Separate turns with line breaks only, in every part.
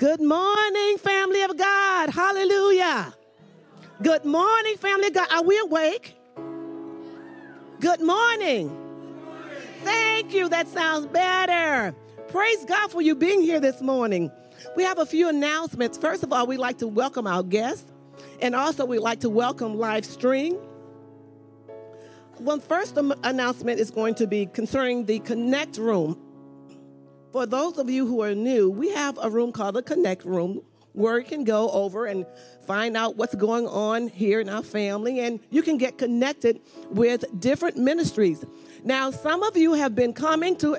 Good morning, family of God. Hallelujah. Good morning, family of God. Are we awake? Good morning. Thank you. That sounds better. Praise God for you being here this morning. We have a few announcements. First of all, we'd like to welcome our guests, and also we'd like to welcome live stream. Well, first announcement is going to be concerning the Connect Room. For those of you who are new, we have a room called the Connect Room where you can go over and find out what's going on here in our family, and you can get connected with different ministries. Now, some of you have been coming to...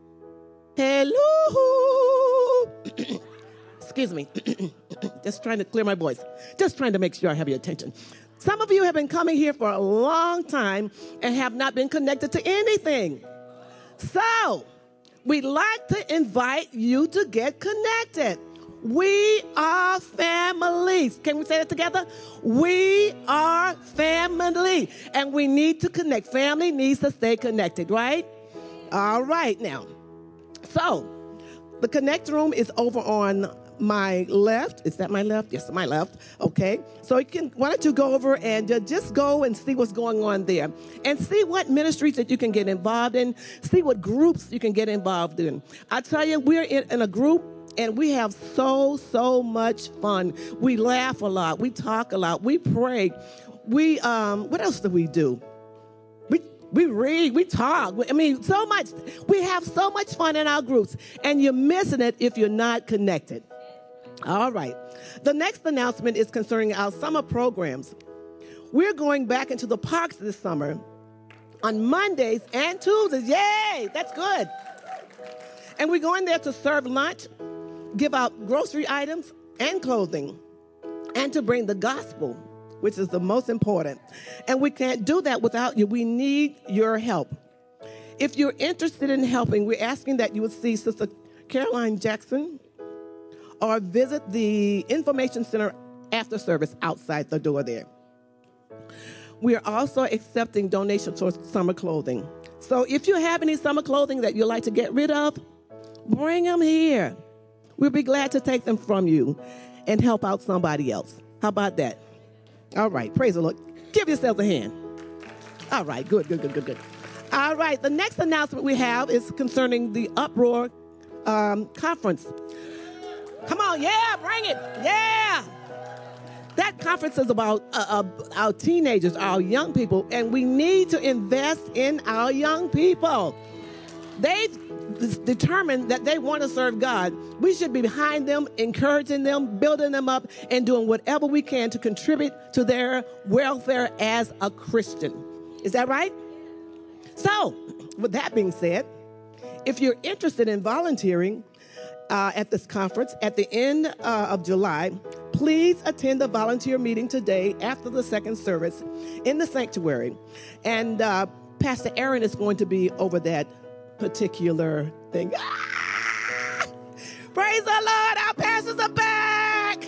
Hello! Excuse me. Just trying to clear my voice. Just trying to make sure I have your attention. Some of you have been coming here for a long time and have not been connected to anything. So, we'd like to invite you to get connected. We are families. Can we say that together? We are family, and we need to connect. Family needs to stay connected, right? All right, now. So, the Connect Room is over on my left. Is that my left? Yes, my left. Okay. So why don't you go over and just go and see what's going on there and see what ministries that you can get involved in, see what groups you can get involved in. I tell you, we're in a group and we have so much fun. We laugh a lot. We talk a lot. We pray. What else do we do? We read, we talk. I mean, so much. We have so much fun in our groups, and you're missing it if you're not connected. All right. The next announcement is concerning our summer programs. We're going back into the parks this summer on Mondays and Tuesdays. Yay! That's good. And we're going there to serve lunch, give out grocery items and clothing, and to bring the gospel, which is the most important. And we can't do that without you. We need your help. If you're interested in helping, we're asking that you would see Sister Caroline Jackson or visit the information center after service outside the door there. We are also accepting donations towards summer clothing. So if you have any summer clothing that you'd like to get rid of, bring them here. We'll be glad to take them from you and help out somebody else. How about that? All right, praise the Lord. Give yourselves a hand. All right, good. All right, the next announcement we have is concerning the Uproar conference. Come on, yeah, bring it, yeah. That conference is about our teenagers, our young people, and we need to invest in our young people. They've determined that they want to serve God. We should be behind them, encouraging them, building them up, and doing whatever we can to contribute to their welfare as a Christian. Is that right? So, with that being said, if you're interested in volunteering at this conference at the end of July, please attend the volunteer meeting today after the second service in the sanctuary. And Pastor Aaron is going to be over that particular thing. Ah! Praise the Lord, our pastors are back.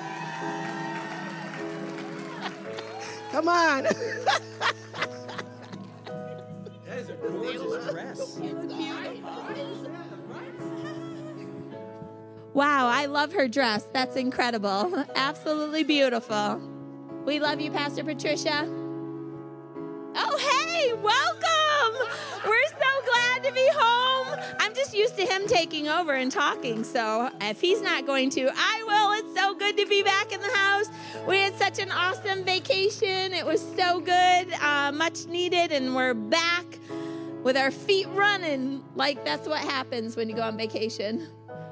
Come on.
That is a gorgeous dress.
Wow, I love her dress. That's incredible. Absolutely beautiful. We love you, Pastor Patricia. Oh, hey, welcome. We're so glad to be home. I'm just used to him taking over and talking, so if he's not going to, I will. It's so good to be back in the house. We had such an awesome vacation. It was so good, much needed, and we're back with our feet running like that's what happens when you go on vacation.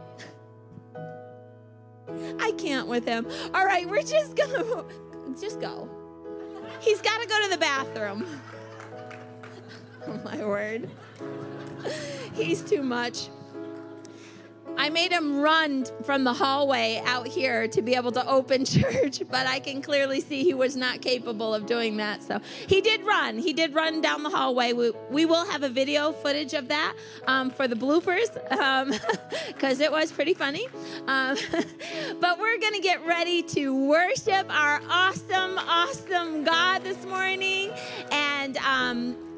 I can't with him. All right, we're just going to just go. He's got to go to the bathroom. Oh, my word. He's too much. I made him run from the hallway out here to be able to open church, but I can clearly see he was not capable of doing that. So he did run. He did run down the hallway. We will have a video footage of that for the bloopers because it was pretty funny. But we're going to get ready to worship our awesome God this morning. And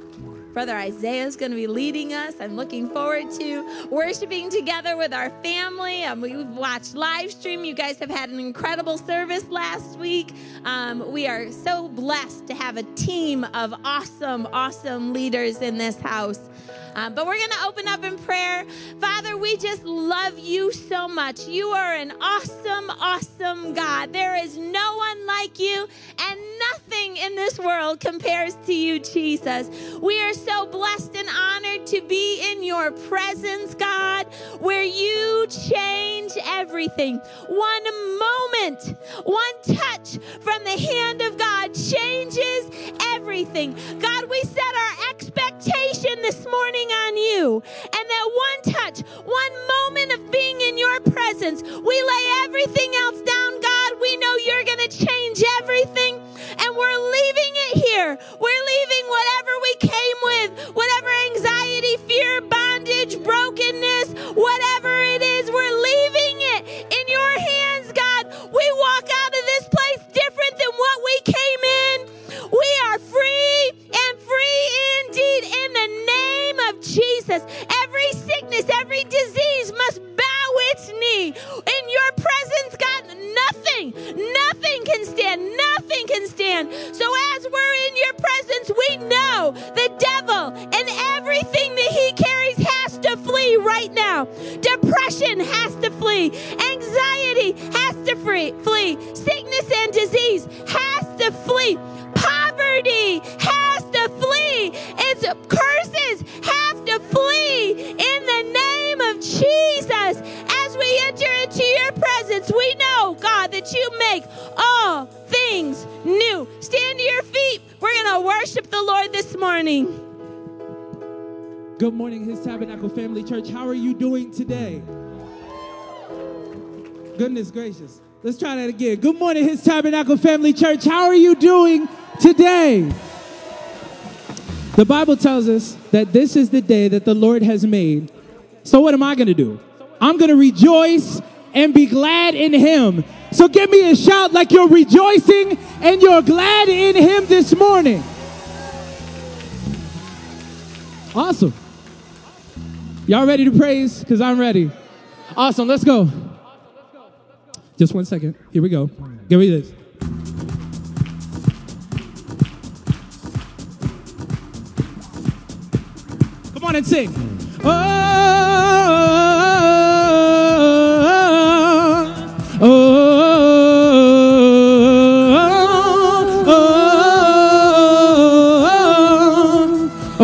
Brother Isaiah is going to be leading us. I'm looking forward to worshiping together with our family. We've watched live stream. You guys have had an incredible service last week. We are so blessed to have a team of awesome leaders in this house. But we're going to open up in prayer. Father, we just love you so much. You are an awesome God. There is no one like you, and nothing in this world compares to you, Jesus. We are so blessed and honored to be in your presence, God, where you change everything. One moment, one touch from the hand of God changes everything. God, we set our expectation this morning on you, and that one touch, one moment of being in your presence, we lay everything else down, God. We know you're going to change everything, and we're leaving it here. We're leaving whatever we came with, whatever anxiety, fear, bondage, brokenness, whatever it is, we're leaving it in your hands, God. We walk out of this place different than what we came in. We are free and free indeed in the name of Jesus. Every sickness, every disease must bow its knee. In your presence, God, nothing can stand. Nothing can stand. So as we're in your presence, we know the devil and everything that he carries has to flee right now. Depression has to flee. Anxiety has to flee. Sickness and disease has to flee. Poverty has to flee. Its curses have to flee in the name of Jesus. As we enter into your presence, we know, God, that you make all things new. Stand to your feet. We're going to worship the Lord this morning.
Good morning, His Tabernacle Family Church. How are you doing today? Goodness gracious. Let's try that again. Good morning, His Tabernacle Family Church. How are you doing today? The Bible tells us that this is the day that the Lord has made. So what am I going to do? I'm going to rejoice and be glad in Him. So give me a shout like you're rejoicing and you're glad in Him this morning. Awesome. Y'all ready to praise? Because I'm ready. Awesome. Let's go. Just 1 second. Here we go. Give me this. Come on and sing. Oh, oh, oh,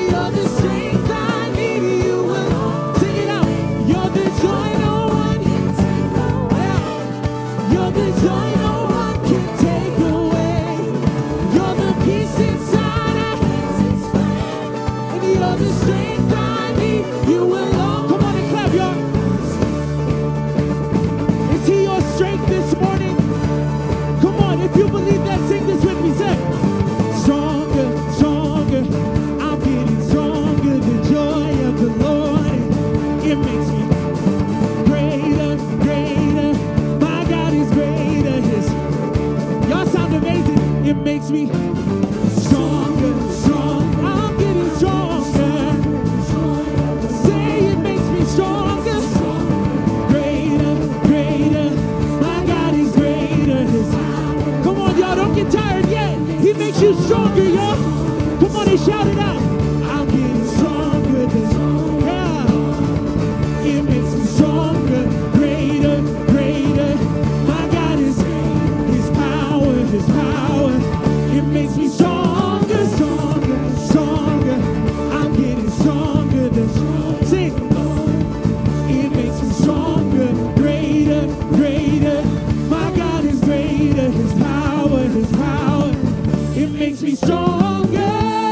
you're the strength I need. You will sing it out. You're the joy no one can take away. You're the joy no one can take away. You're the peace inside I can't explain. And you're the strength I need. You will all come on and clap, y'all. Is he your strength this morning? Come on, if you believe that, sing this with me. Say, stronger, stronger. I'm getting stronger. The joy of the Lord, it makes me greater, greater. My God is greater. Y'all sound amazing. It makes me stronger, stronger. I'm getting stronger. Say it makes me stronger. Greater, greater. My God is greater. Come on, y'all, don't get tired yet. He makes you stronger, y'all. Come on and shout it out. I'm getting stronger. Yeah. It makes me stronger, greater, greater. My God is his power, his power. It makes me stronger, stronger, stronger. I'm getting stronger. Sing. It makes me stronger, greater, greater. My God is greater, his power, his power. It makes me stronger.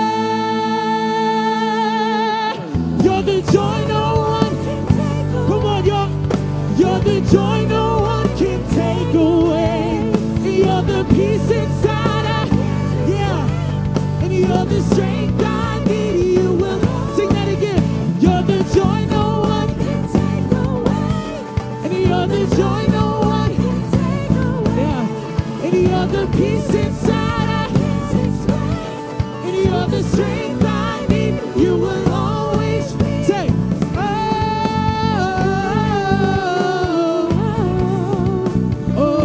You're the joy no one can take away. Come on, y'all. You're the joy no one can take away. You're the peace inside I, yeah. And you're the strength I need. You will sing that again. You're the joy no one can take away. And you're the joy no one can take away. Yeah. And you're the peace inside I can't explain. And you're the strength I need. You will always say, oh, oh, oh,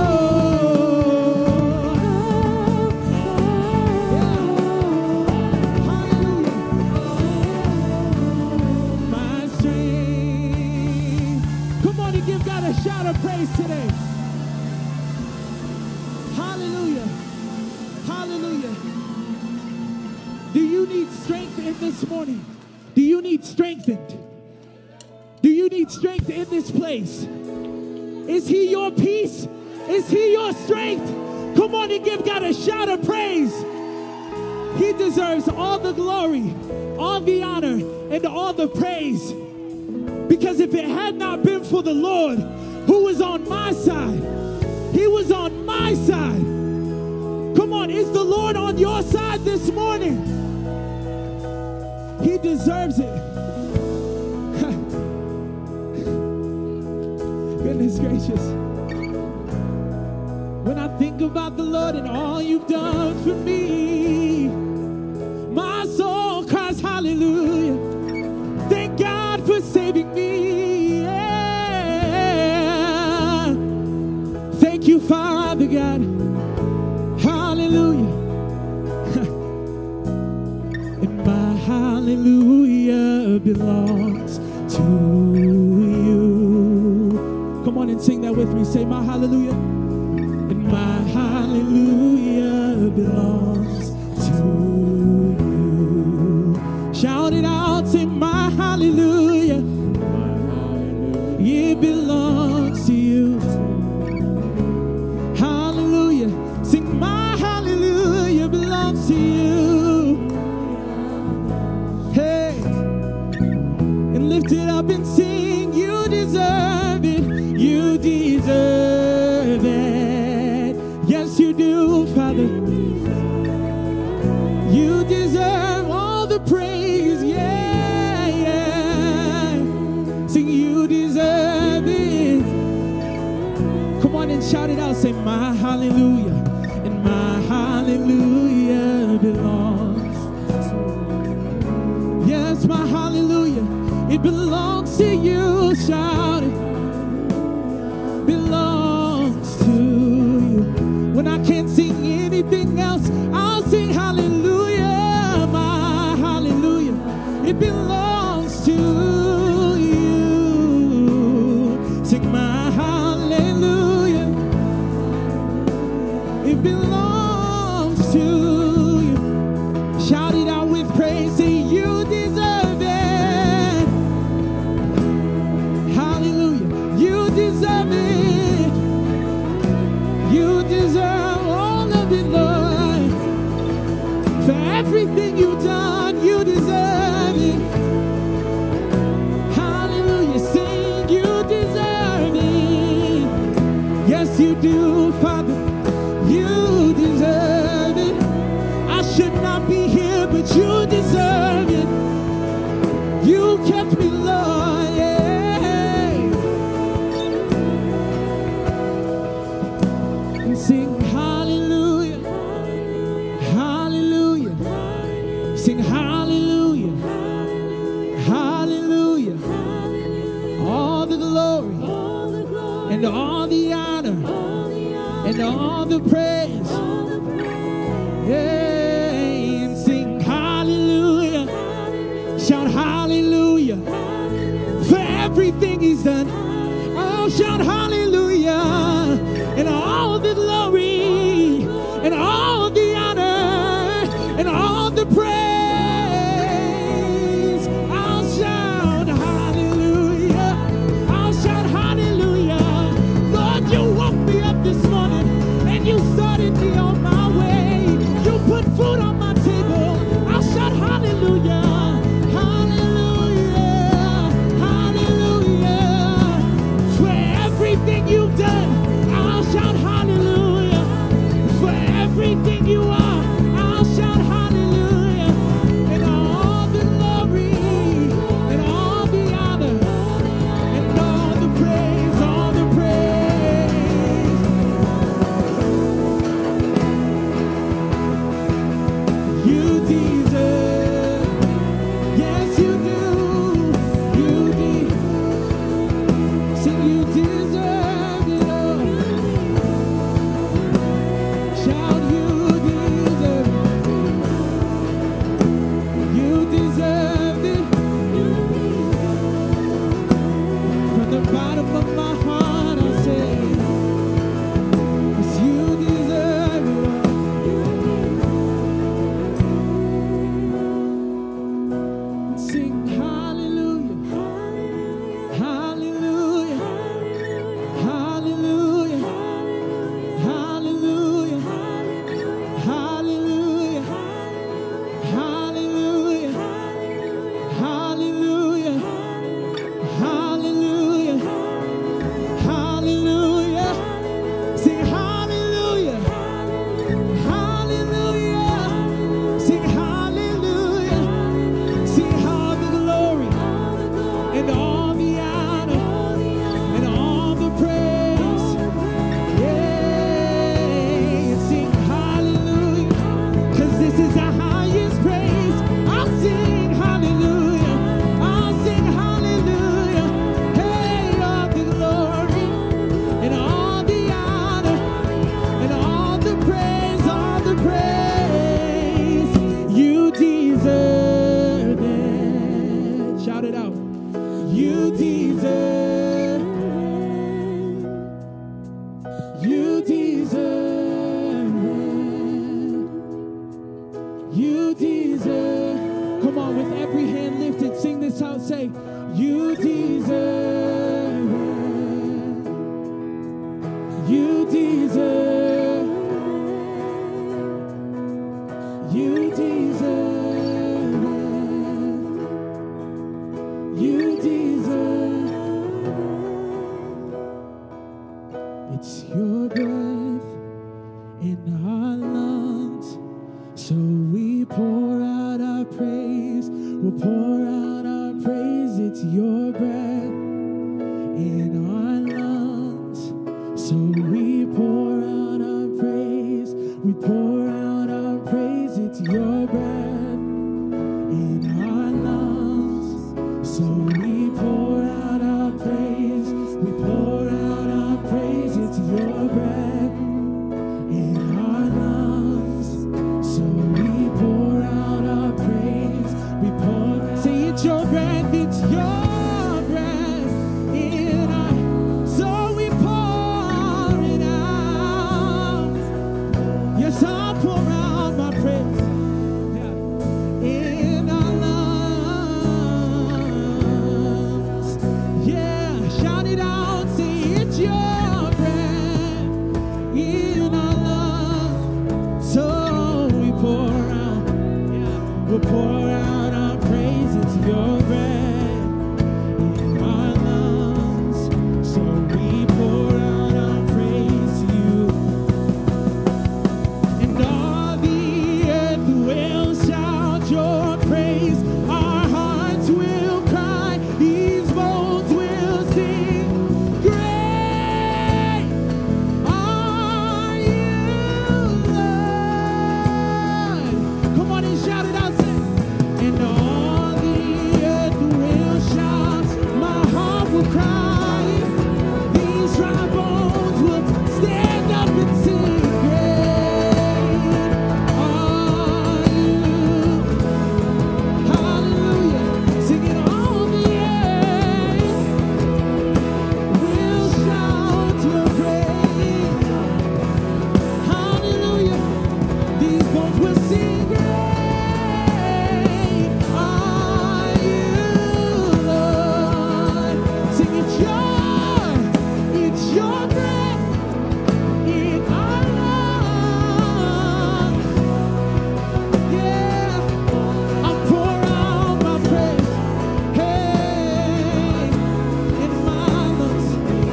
hallelujah. My strength. Come on and give God a shout of praise today. Hallelujah. Hallelujah. Do you need strength in this morning? Do you need strengthened? Do you need strength in this place? Is he your peace? Is he your strength? Come on and give God a shout of praise. He deserves all the glory, all the honor, and all the praise. Because if it had not been for the Lord who was on my side, he was on my side. Come on, is the Lord on your side this morning? He deserves it. Goodness gracious. When I think about the Lord and all you've done for me, my soul cries hallelujah. Thank God for saving me. Yeah. Thank you, Father God. Hallelujah. And my hallelujah belongs to you. Come on and sing that with me. Say my hallelujah. And my hallelujah belongs to you. Shout it out. Say my hallelujah. It belongs to you. Hallelujah. Sing my hallelujah belongs to you. Hey. And lift it up and sing. You deserve it. You deserve it. Yes, you do, Father. You deserve all the praise. Yeah, yeah. Sing, you deserve it. Come on and shout it out. Say my hallelujah. And my hallelujah belongs. Yes, my hallelujah. It belongs to you. Shout it. Belongs to you. When I can't sing anything else, I'll sing hallelujah. My hallelujah. It belongs to you. Sing my hallelujah. It belongs to you. Shout it out with praise. Say you do, Father. You deserve it. I should not be here, but you deserve it. You kept me, Lord, yeah. And sing hallelujah, hallelujah. Sing hallelujah, hallelujah. All the glory and all the honor and all the praise. Yeah, and sing hallelujah. Shout hallelujah for everything he's done. Oh, shout hallelujah. And all the glory and all the honor and all the praise. I'll shout hallelujah. I'll shout hallelujah. Lord, you woke me up this morning and you started me on my way. You put food on my table. I'll shout hallelujah. You've done, I'll shout hallelujah. For everything you are, I'll shout hallelujah. And all the glory, and all the honor, and all the praise, all the praise. You deserve, yes you do, you deserve, sing you deserve. Bottom of my heart I say, 'cause you deserve it all. Sing hallelujah, hallelujah, hallelujah, hallelujah, hallelujah, hallelujah, hallelujah, hallelujah. Hallelujah. Sing hallelujah. Hallelujah. Sing hallelujah. Sing all the glory and all the honor and all the praise. Yeah. Sing hallelujah. 'Cause this is the highest praise. I'll sing hallelujah. I'll sing hallelujah. Hey, all the glory and all the honor and all the praise, all the praise. You deserve it. Shout it out. You deserve it. You deserve it. You deserve. Come on, with every hand lifted, sing this out. Say, you deserve it. You deserve. You deserve it. You deserve. It's your breath in our lungs, so we pour out our praise. We'll pour out our praise. It's your breath in our lungs, so we pour out our praise. We pour out our praise. It's your breath in our lungs, so we pour out our praise. We pour out our praise. It's your breath in our lungs, so we pour out our praise. We pour. Say it's your breath. It's your breath in our. So we pour it out. Yes, I'll pour out my praise. Yeah. In our lungs. Yeah, shout it out. Say it's your breath in our lungs. So we pour out. Yeah, we'll pour out our praise. It's your breath. and all the earth will shout. My heart will cry. These dry bones will stand up and sing. Great are you. Hallelujah. Singing all the earth will shout your praise. Hallelujah. These bones will sing. Great are you, Lord. Sing it's your breath in our lungs. Yeah, I pour out my praise, hey, in my lungs.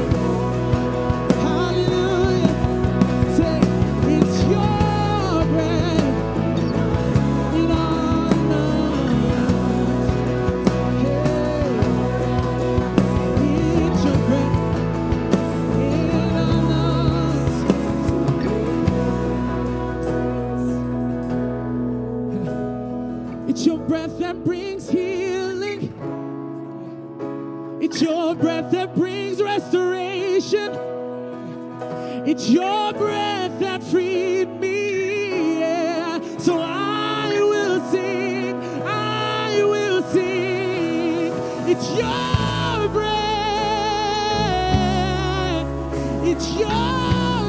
Hallelujah. Say, it's your breath in our lungs. Hey, it's your breath in our lungs. It's your breath that brings healing. It's your breath that brings restoration. It's your breath that freed me. Yeah. So I will sing. I will sing. It's your breath. It's your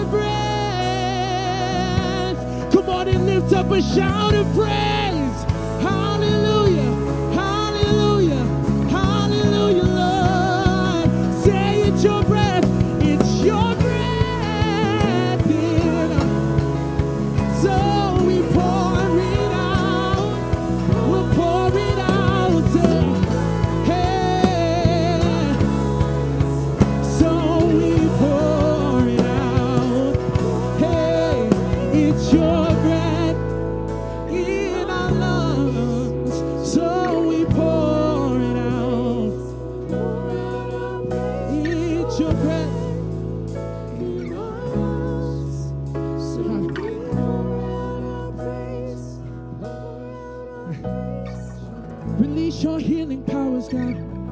breath. Come on and lift up a shout of praise. Hallelujah. Hallelujah. Hallelujah, Lord. Say it's your breath. It's your breath in us. So we pour it out. We'll pour it out. Say, hey. So we pour it out. Hey, it's your breath in our lungs. So we pour it out. It's your breath in our lungs. So we release your healing powers, God.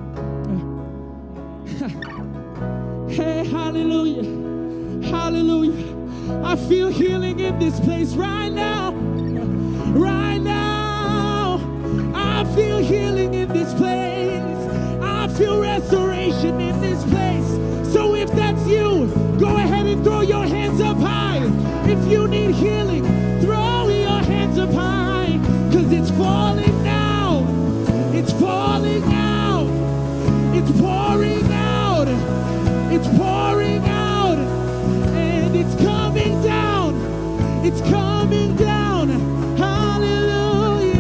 Hey, hallelujah. Hallelujah. I feel healing in this place right now. Right now. I feel healing in this place. I feel restoration in this place. So if that's you, go ahead and throw your hands up high. If you need healing, throw your hands up high. Because it's falling now. It's falling out. It's pouring out. It's pouring out. And it's coming down. It's coming down. Hallelujah.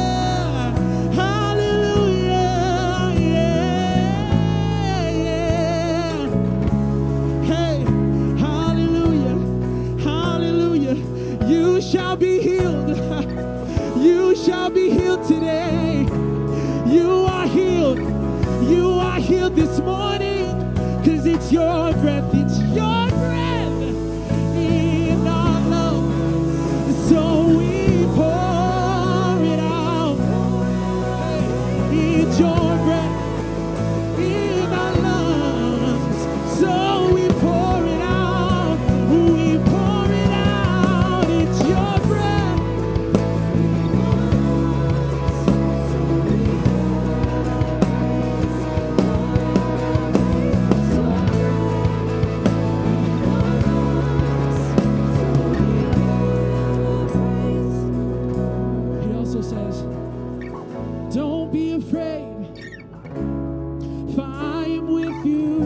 Hallelujah. Yeah. Yeah. Hey. Hallelujah. Hallelujah. You shall be healed. You shall be healed today. You are healed. You are healed this morning. Cause it's your breath. It's your breath in our lungs. So we pour it out. It's your breath in our lungs. So we pour it out. We pour it out. It's your breath. He also says, don't be afraid, for I am with you.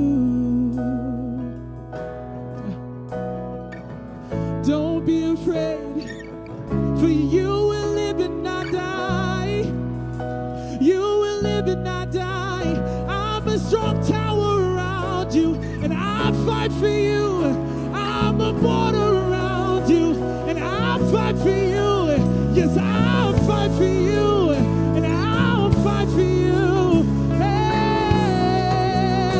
Don't be afraid, for you will live and not die. You will live and not die. I'm a strong tower around you, and I fight for you. I'm a border around you, and I fight for you. Yes, I'll fight for you, and I'll fight for you. Hey.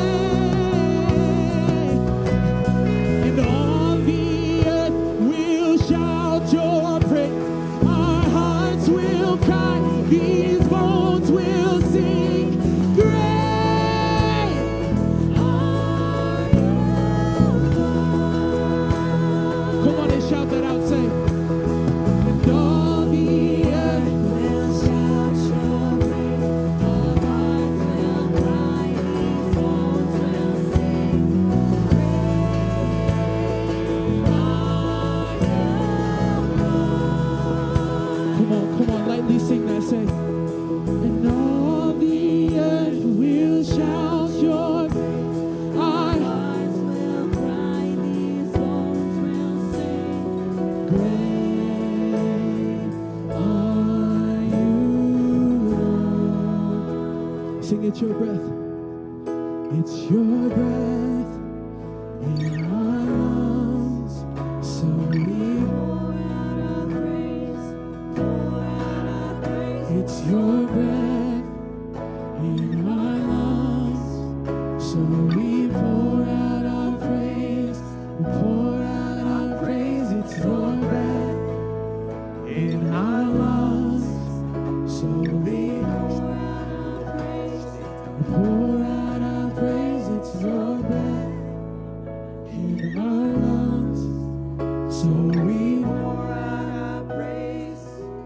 And all the earth will shout your praise. Our hearts will cry. The Sing, it's your breath. It's your breath in our lungs. So we pour out our praise. Pour out our praise. It's your breath in our lungs. So we pour out our praise. We pour out our praise. It's your breath in our lungs. So we pour out our praise. We pour out our praise. It's your breath in our lungs. So we pour out our praise.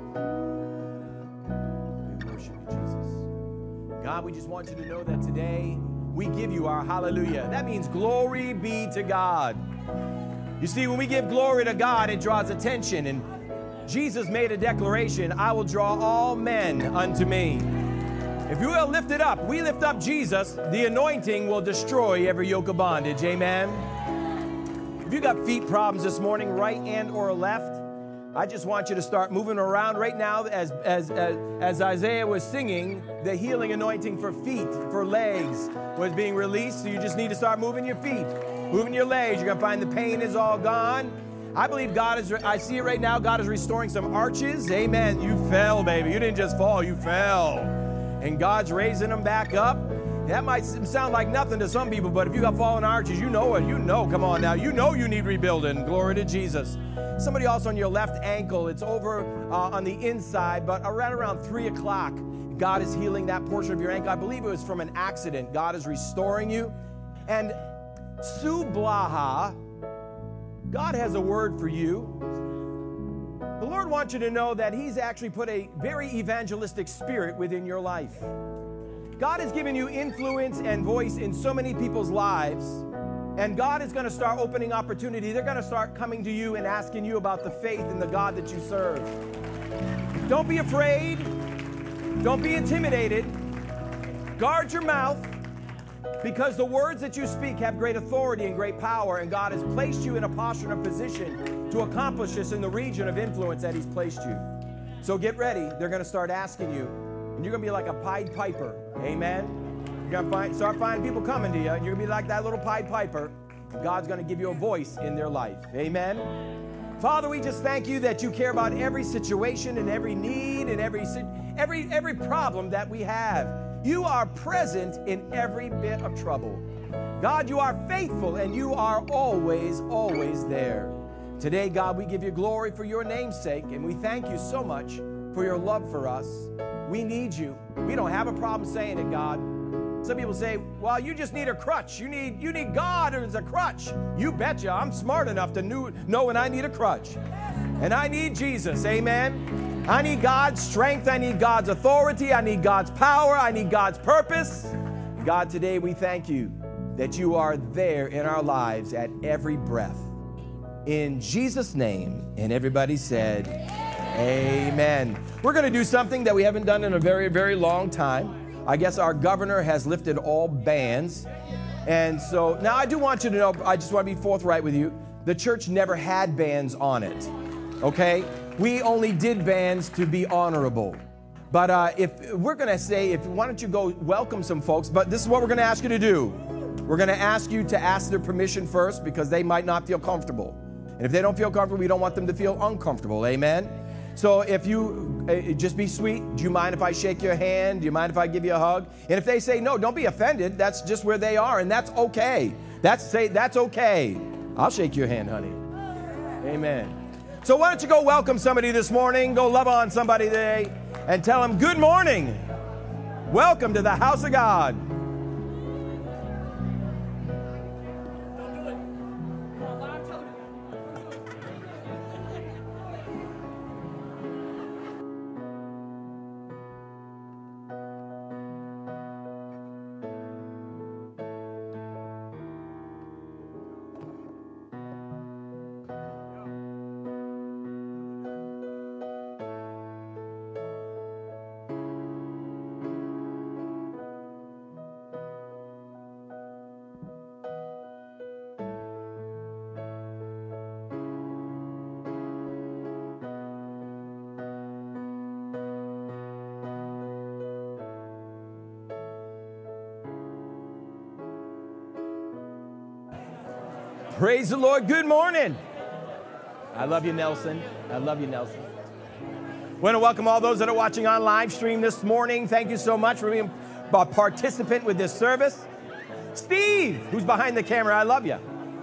We worship you, Jesus. God, we just want you to know that today we give you our hallelujah. That means glory be to God. You see, when we give glory to God, it draws attention. And Jesus made a declaration, I will draw all men unto me. If you will lift it up, we lift up Jesus, the anointing will destroy every yoke of bondage. Amen. If you got feet problems this morning, right and or left, I just want you to start moving around right now as Isaiah was singing, the healing anointing for feet, for legs was being released. So you just need to start moving your feet, moving your legs. You're going to find the pain is all gone. I believe God is, I see it right now, God is restoring some arches. Amen. You fell, baby. You didn't just fall, you fell. And God's raising them back up. That might sound like nothing to some people, but if you got fallen arches, you know it. You know, come on now. You know you need rebuilding. Glory to Jesus. Somebody else on your left ankle, it's over on the inside, but around 3 o'clock, God is healing that portion of your ankle. I believe it was from an accident. God is restoring you. And Sue Blaha, God has a word for you. The Lord wants you to know that He's actually put a very evangelistic spirit within your life. God has given you influence and voice in so many people's lives, and God is going to start opening opportunity. They're going to start coming to you and asking you about the faith in the God that you serve. Don't be afraid. Don't be intimidated. Guard your mouth, because the words that you speak have great authority and great power, and God has placed you in a posture and a position to accomplish this in the region of influence that He's placed you. So get ready. They're going to start asking you, and you're going to be like a Pied Piper. Amen? You're going to start finding people coming to you, and you're going to be like that little Pied Piper, and God's going to give you a voice in their life. Amen? Father, we just thank you that you care about every situation and every need and every problem that we have. You are present in every bit of trouble. God, you are faithful, and you are always, always there. Today, God, we give you glory for your name's sake, and we thank you so much for your love for us. We need you. We don't have a problem saying it, God. Some people say, well, you just need a crutch. You need God as a crutch. You betcha. I'm smart enough to know when I need a crutch. And I need Jesus. Amen. I need God's strength. I need God's authority. I need God's power. I need God's purpose. God, today we thank you that you are there in our lives at every breath. In Jesus' name. And everybody said, amen. We're going to do something that we haven't done in a very, very long time. I guess our governor has lifted all bans. And so now I do want you to know, I just want to be forthright with you. The church never had bans on it. Okay? We only did bans to be honorable. But if we're going to say, why don't you go welcome some folks? But this is what we're going to ask you to do. We're going to ask you to ask their permission first, because they might not feel comfortable. And if they don't feel comfortable, we don't want them to feel uncomfortable. Amen? So if you just be sweet. Do you mind if I shake your hand? Do you mind if I give you a hug? And if they say no, don't be offended. That's just where they are, and that's okay. That's okay. I'll shake your hand, honey. Amen. So why don't you go welcome somebody this morning? Go love on somebody today and tell them, good morning. Welcome to the house of God. Praise the Lord. Good morning. I love you, Nelson. I love you, Nelson. I want to welcome all those that are watching on live stream this morning. Thank you so much for being a participant with this service. Steve, who's behind the camera, I love you.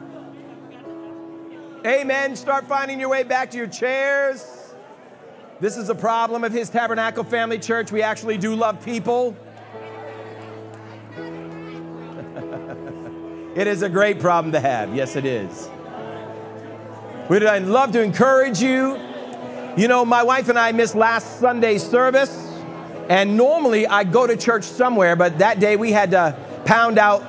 Amen. Start finding your way back to your chairs. This is a problem of His Tabernacle Family Church. We actually do love people. It is a great problem to have. Yes, it is. I'd love to encourage you. You know, my wife and I missed last Sunday's service, and normally I go to church somewhere, but that day we had to pound out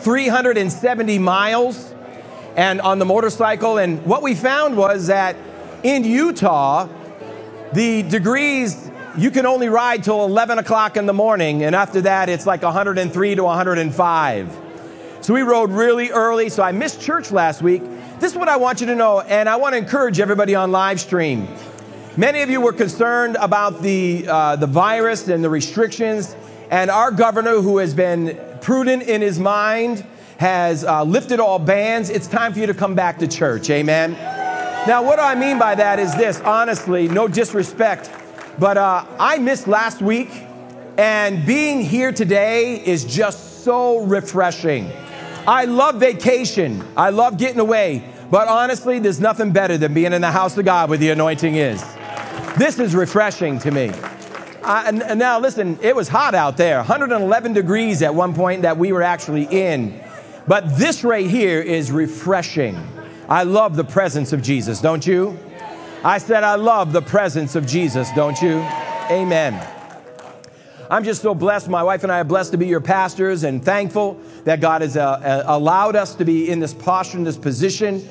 370 miles and on the motorcycle. And what we found was that in Utah, the degrees, you can only ride till 11 o'clock in the morning, and after that it's like 103 to 105. So we rode really early, so I missed church last week. This is what I want you to know, and I want to encourage everybody on live stream. Many of you were concerned about the virus and the restrictions, and our governor, who has been prudent in his mind, has lifted all bans. It's time for you to come back to church, amen? Now, what do I mean by that is this, honestly, no disrespect, but I missed last week, and being here today is just so refreshing. I love vacation. I love getting away. But honestly, there's nothing better than being in the house of God where the anointing is. This is refreshing to me. And now, listen, it was hot out there. 111 degrees at one point that we were actually in. But this right here is refreshing. I love the presence of Jesus, don't you? I said I love the presence of Jesus, don't you? Amen. I'm just so blessed. My wife and I are blessed to be your pastors and thankful that God has allowed us to be in this posture, in this position.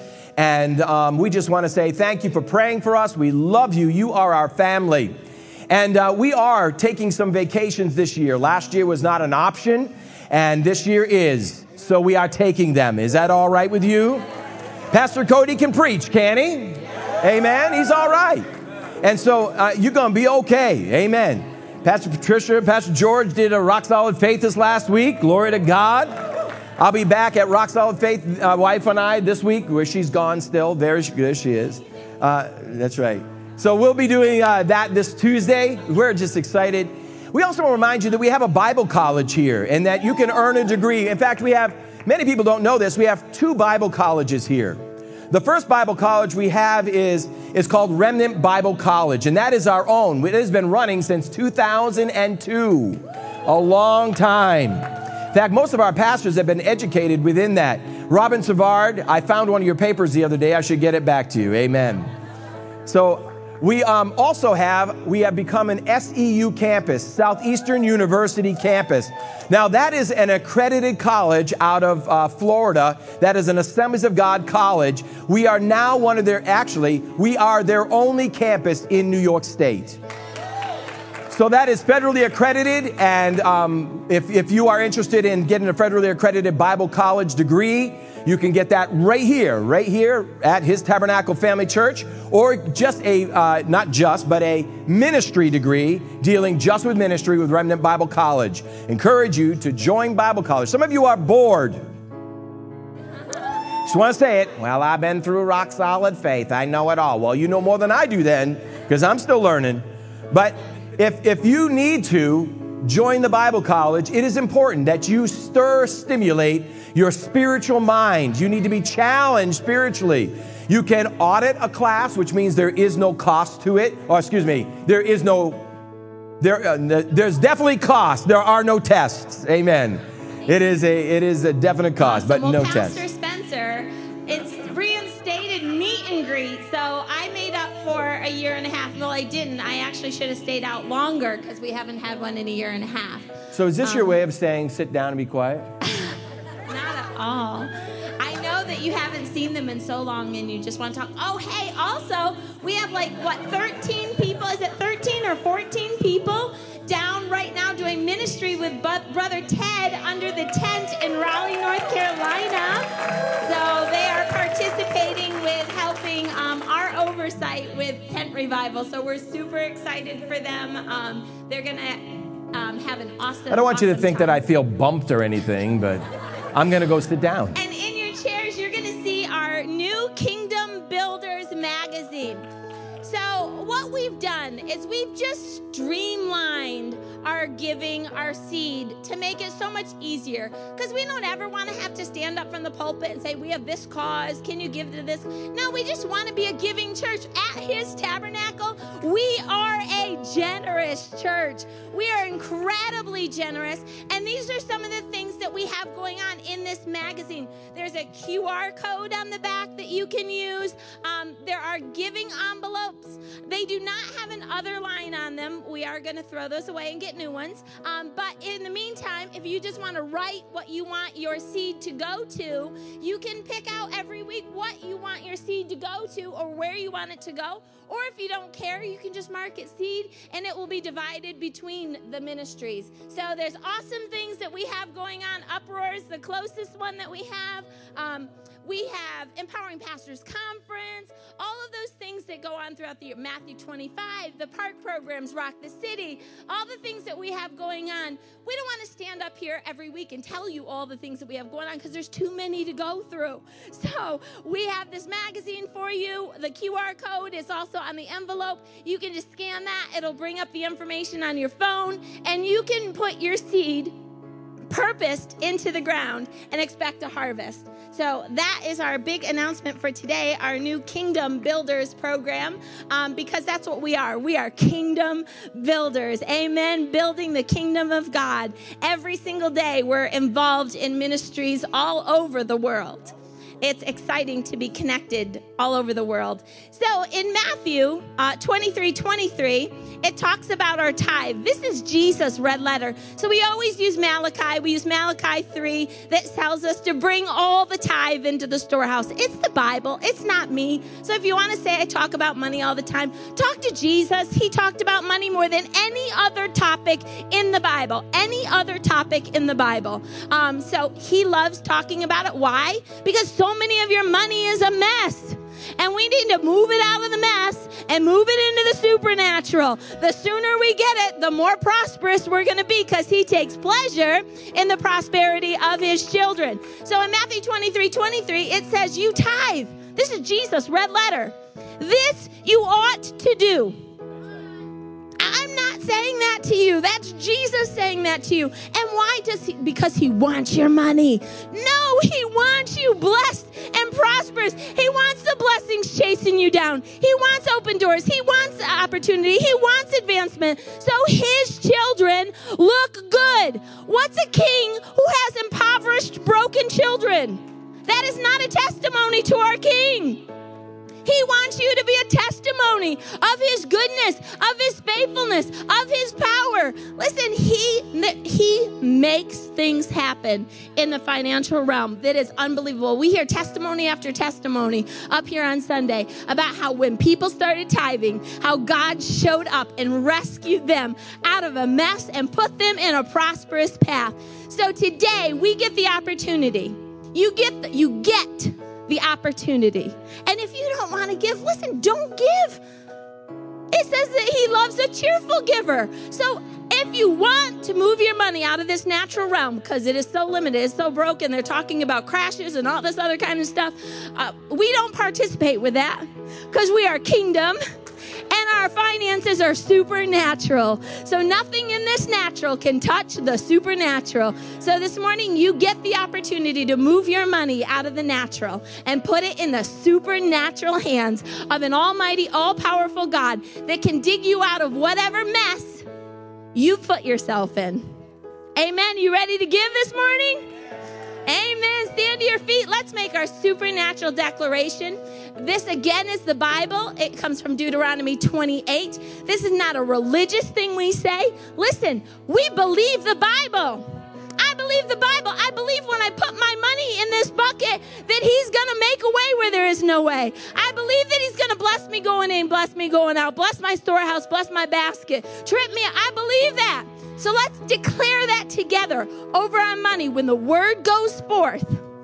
And we just want to say thank you for praying for us. We love you. You are our family. And we are taking some vacations this year. Last year was not an option, and this year is. So we are taking them. Is that all right with you? Pastor Cody can preach, can he? Amen. He's all right. And so you're going to be okay. Amen. Pastor Patricia, Pastor George did a Rock Solid Faith this last week. Glory to God. I'll be back at Rock Solid Faith, wife and I, this week, where she's gone still. There she is. That's right. So we'll be doing that this Tuesday. We're just excited. We also want to remind you that we have a Bible college here and that you can earn a degree. In fact, many people don't know this, we have 2 Bible colleges here. The first Bible college we have is called Remnant Bible College, and that is our own. It has been running since 2002, a long time. In fact, most of our pastors have been educated within that. Robin Savard, I found one of your papers the other day. I should get it back to you. Amen. So we have become an SEU campus, Southeastern University campus. Now, that is an accredited college out of Florida. That is an Assemblies of God college. We are now we are their only campus in New York State. So that is federally accredited, and if you are interested in getting a federally accredited Bible college degree, you can get that right here at His Tabernacle Family Church, or just but a ministry degree dealing just with ministry with Remnant Bible College. Encourage you to join Bible college. Some of you are bored. Just want to say it. Well, I've been through Rock Solid Faith. I know it all. Well, you know more than I do then, because I'm still learning. But if you need to join the Bible college, it is important that you stimulate your spiritual mind. You need to be challenged spiritually. You can audit a class, which means there is no cost to it. There's definitely cost. There are no tests. Amen. It is a definite cost, but no test.
Pastor Spencer, it's reinstated meet and greet. So I made up for a year and a half. Well, I didn't. I actually should have stayed out longer because we haven't had one in a year and a half.
So is this your way of saying sit down and be quiet?
Not at all. I know that you haven't seen them in so long and you just want to talk. Oh, hey, also, we have 13 people? Is it 13 or 14 people down right now doing ministry with Brother Ted under the tent in Raleigh, North Carolina. So they are participating with helping our oversight with Tent Revival. So we're super excited for them. They're going to have an awesome
I don't want you to think that I
time.
feel bumped or anything, but I'm going to go sit down.
And in your chairs, you're going to see our magazine. So what we've done is we've just streamlined our giving, our seed, to make it so much easier, because we don't ever want to have to stand up from the pulpit and say, we have this cause, can you give to this? No, we just want to be a giving church. At His Tabernacle, we are a generous church. We are incredibly generous, and these are some of the things that we have going on in this magazine. There's a QR code on the back that you can use. There are giving envelopes. They do not have an other line on them. We are going to throw those away and get new ones. But in the meantime, if you just want to write what you want your seed to go to, you can pick out every week what you want your seed to go to or where you want it to go. Or if you don't care, you can just mark it seed, and it will be divided between the ministries. So there's awesome things that we have going on. Uproar is the closest one that we have. We have Empowering Pastors Conference, all of those things that go on throughout the year. Matthew 25, the park programs, Rock the City, all the things that we have going on. We don't want to stand up here every week and tell you all the things that we have going on, because there's too many to go through. So we have this magazine for you. The QR code is also on the envelope. You can just scan that. It'll bring up the information on your phone, and you can put your seed purposed into the ground and expect a harvest. So that is our big announcement for today, our new Kingdom Builders program, because that's what we are. We are kingdom builders. Amen. Building the kingdom of God. Every single day we're involved in ministries all over the world. It's exciting to be connected all over the world. So in Matthew 23:23, it talks about our tithe. This is Jesus' red letter. So we always use Malachi. We use Malachi 3 that tells us to bring all the tithe into the storehouse. It's the Bible. It's not me. So if you want to say I talk about money all the time, talk to Jesus. He talked about money more than any other topic in the Bible. Any other topic in the Bible. So he loves talking about it. Why? Because so many of your money is a mess. And we need to move it out of the mess and move it into the supernatural. The sooner we get it, the more prosperous we're going to be, because he takes pleasure in the prosperity of his children. So in Matthew 23:23, it says, you tithe. This is Jesus' red letter. This you ought to do. I'm not saying that to you. That's Jesus saying that to you. And why does he? Because he wants your money. No, he wants you blessed and prosperous. He wants the blessings chasing you down. He wants open doors. He wants opportunity. He wants advancement. So his children look good. What's a king who has impoverished, broken children? That is not a testimony to our king. He wants you to be a testimony of his goodness, of his faithfulness, of his power. Listen, he makes things happen in the financial realm that is unbelievable. We hear testimony after testimony up here on Sunday about how when people started tithing, how God showed up and rescued them out of a mess and put them in a prosperous path. So today we get the opportunity. You get the opportunity. And if you don't want to give, listen, don't give. It says that he loves a cheerful giver. So if you want to move your money out of this natural realm, because it is so limited, it's so broken, they're talking about crashes and all this other kind of stuff, we don't participate with that, because we are kingdom. And our finances are supernatural. So nothing in this natural can touch the supernatural. So this morning, you get the opportunity to move your money out of the natural and put it in the supernatural hands of an almighty, all-powerful God that can dig you out of whatever mess you put yourself in. Amen. You ready to give this morning? Amen. Stand to your feet. Let's make our supernatural declaration. This again is the Bible. It comes from Deuteronomy 28. This is not a religious thing we say. Listen, we believe the Bible. I believe the Bible. I believe when I put my money in this bucket that he's going to make a way where there is no way. I believe that he's going to bless me going in, bless me going out, bless my storehouse, bless my basket, trip me. I believe that. So let's declare that together over our money. When the word goes forth,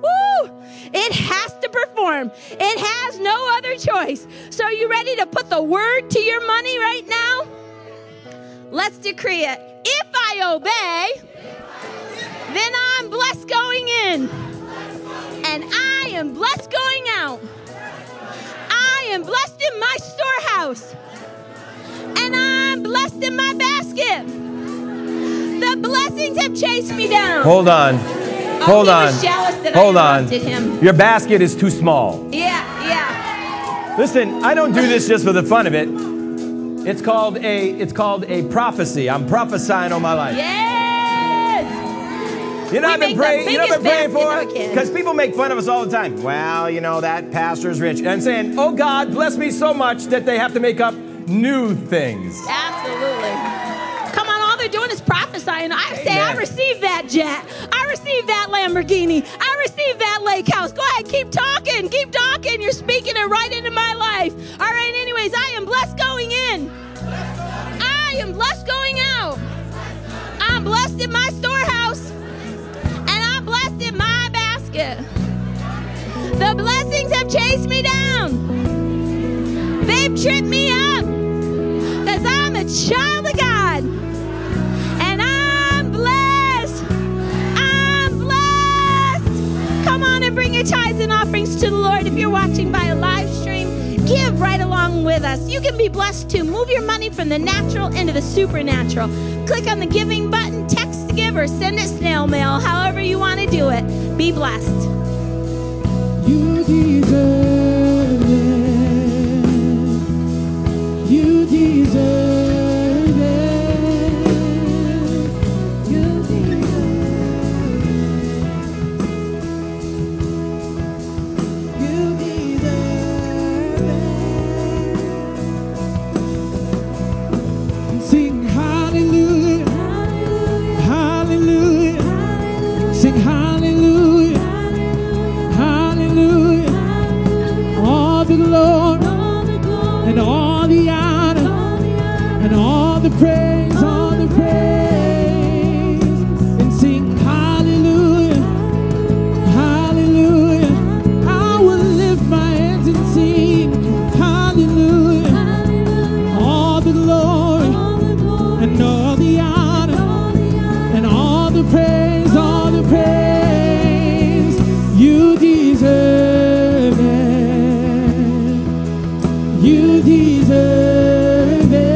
it has to perform. It has no other choice. So are you ready to put the word to your money right now? Let's decree it. If I obey, then I'm blessed going in. And I am blessed going out. I am blessed in my storehouse. And I'm blessed in my basket. The blessings have chased me down.
Hold on. Hold on.
Was jealous that
Hold
I
on.
interrupted him.
Your basket is too small.
Yeah.
Listen, I don't do this just for the fun of it. It's called a prophecy. I'm prophesying on my life.
Yes.
You know, I've been praying. You know what I've been praying for?
Because
Because people make fun of us all the time. Well, you know, that pastor's rich. And I'm saying, oh God, bless me so much that they have to make up new things.
Absolutely. Come on, all they're doing is prophesying. I say,
Amen.
I received that jet. I received that Lamborghini. I received that lake house. Go ahead, keep talking. Keep talking. You're speaking it right into my life. All right, anyways, I am blessed going in. I am blessed going out. I'm blessed in my storehouse. And I'm blessed in my basket. The blessings have chased me down. They've tripped me up. Because I'm a child of God. And I'm blessed. I'm blessed. Come on and bring your tithes and offerings to the Lord. If you're watching by a live stream, give right along with us. You can be blessed too. Move your money from the natural into the supernatural. Click on the giving button, text to give, or send it snail mail. However you want to do it. Be blessed.
You deserve it. You deserve it. You deserve it. You deserve it. Sing hallelujah. Hallelujah. Hallelujah. Sing hallelujah. Hallelujah. All the glory and all the honor and all the praise, all the praise. And sing hallelujah. Hallelujah. I will lift my hands and sing hallelujah. All the glory and all the honor and all the praise, all the praise. You deserve it. You deserve it.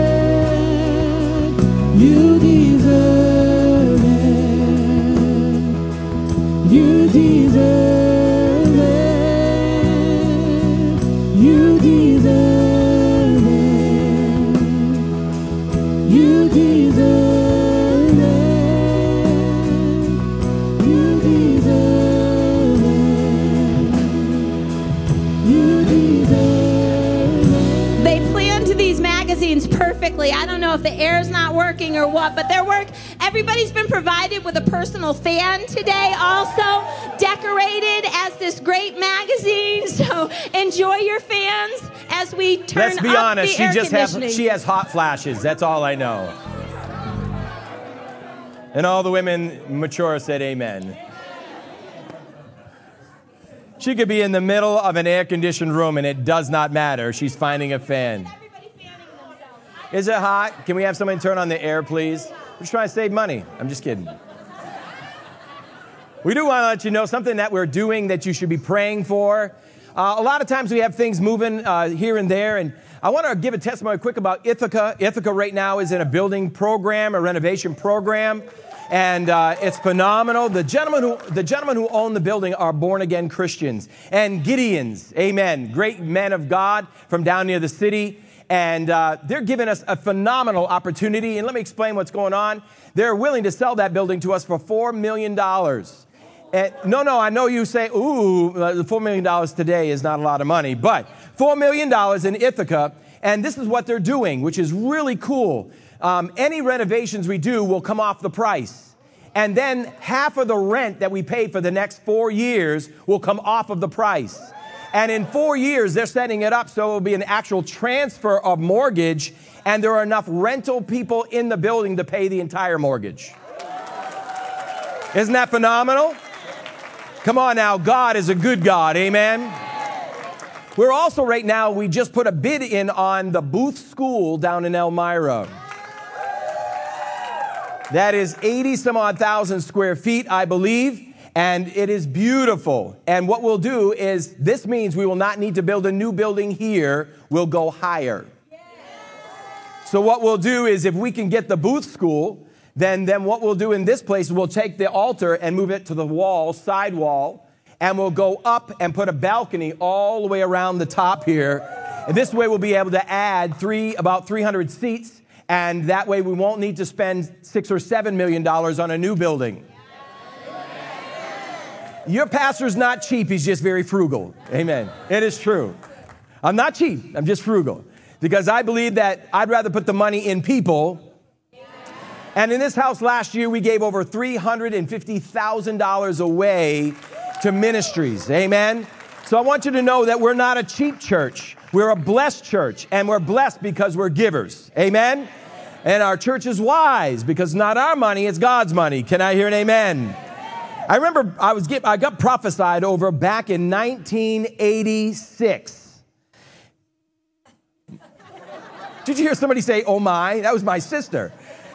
You deserve it. You deserve it. You deserve it. You deserve it. You deserve it. You deserve it.
They planned these magazines perfectly. I don't know if the air's not working or what, but their work. Everybody's been provided with a personal fan today, also decorated as this great magazine. So enjoy your fans as we turn
Let's be
up
honest,
the air conditioning.
she has hot flashes. That's all I know. And all the women mature said amen. She could be in the middle of an air-conditioned room and it does not matter. She's finding a fan. Is it hot? Can we have somebody turn on the air, please? We're just trying to save money. I'm just kidding. We do want to let you know something that we're doing that you should be praying for. A lot of times we have things moving here and there, and I want to give a testimony quick about Ithaca. Ithaca right now is in a building program, a renovation program, and it's phenomenal. The gentlemen who own the building are born-again Christians and Gideons, amen, great men of God from down near the city. And they're giving us a phenomenal opportunity. And let me explain what's going on. They're willing to sell that building to us for $4 million. And, no, I know you say, ooh, $4 million today is not a lot of money. But $4 million in Ithaca. And this is what they're doing, which is really cool. Any renovations we do will come off the price. And then half of the rent that we pay for the next 4 years will come off of the price. And in 4 years, they're setting it up so it will be an actual transfer of mortgage, and there are enough rental people in the building to pay the entire mortgage. Isn't that phenomenal? Come on now, God is a good God, amen? We're also right now, we just put a bid in on the Booth School down in Elmira. That is 80 some odd thousand square feet, I believe. And it is beautiful. And what we'll do is, this means we will not need to build a new building here. We'll go higher. So what we'll do is, if we can get the Booth School, then what we'll do in this place, we'll take the altar and move it to the wall, side wall, and we'll go up and put a balcony all the way around the top here. And this way we'll be able to add about 300 seats, and that way we won't need to spend $6 or $7 million on a new building. Your pastor's not cheap, he's just very frugal. Amen. It is true. I'm not cheap, I'm just frugal. Because I believe that I'd rather put the money in people. And in this house last year, we gave over $350,000 away to ministries. Amen. So I want you to know that we're not a cheap church. We're a blessed church, and we're blessed because we're givers. Amen. And our church is wise because it's not our money, it's God's money. Can I hear an amen? I remember I got prophesied over back in 1986. Did you hear somebody say, oh my? That was my sister.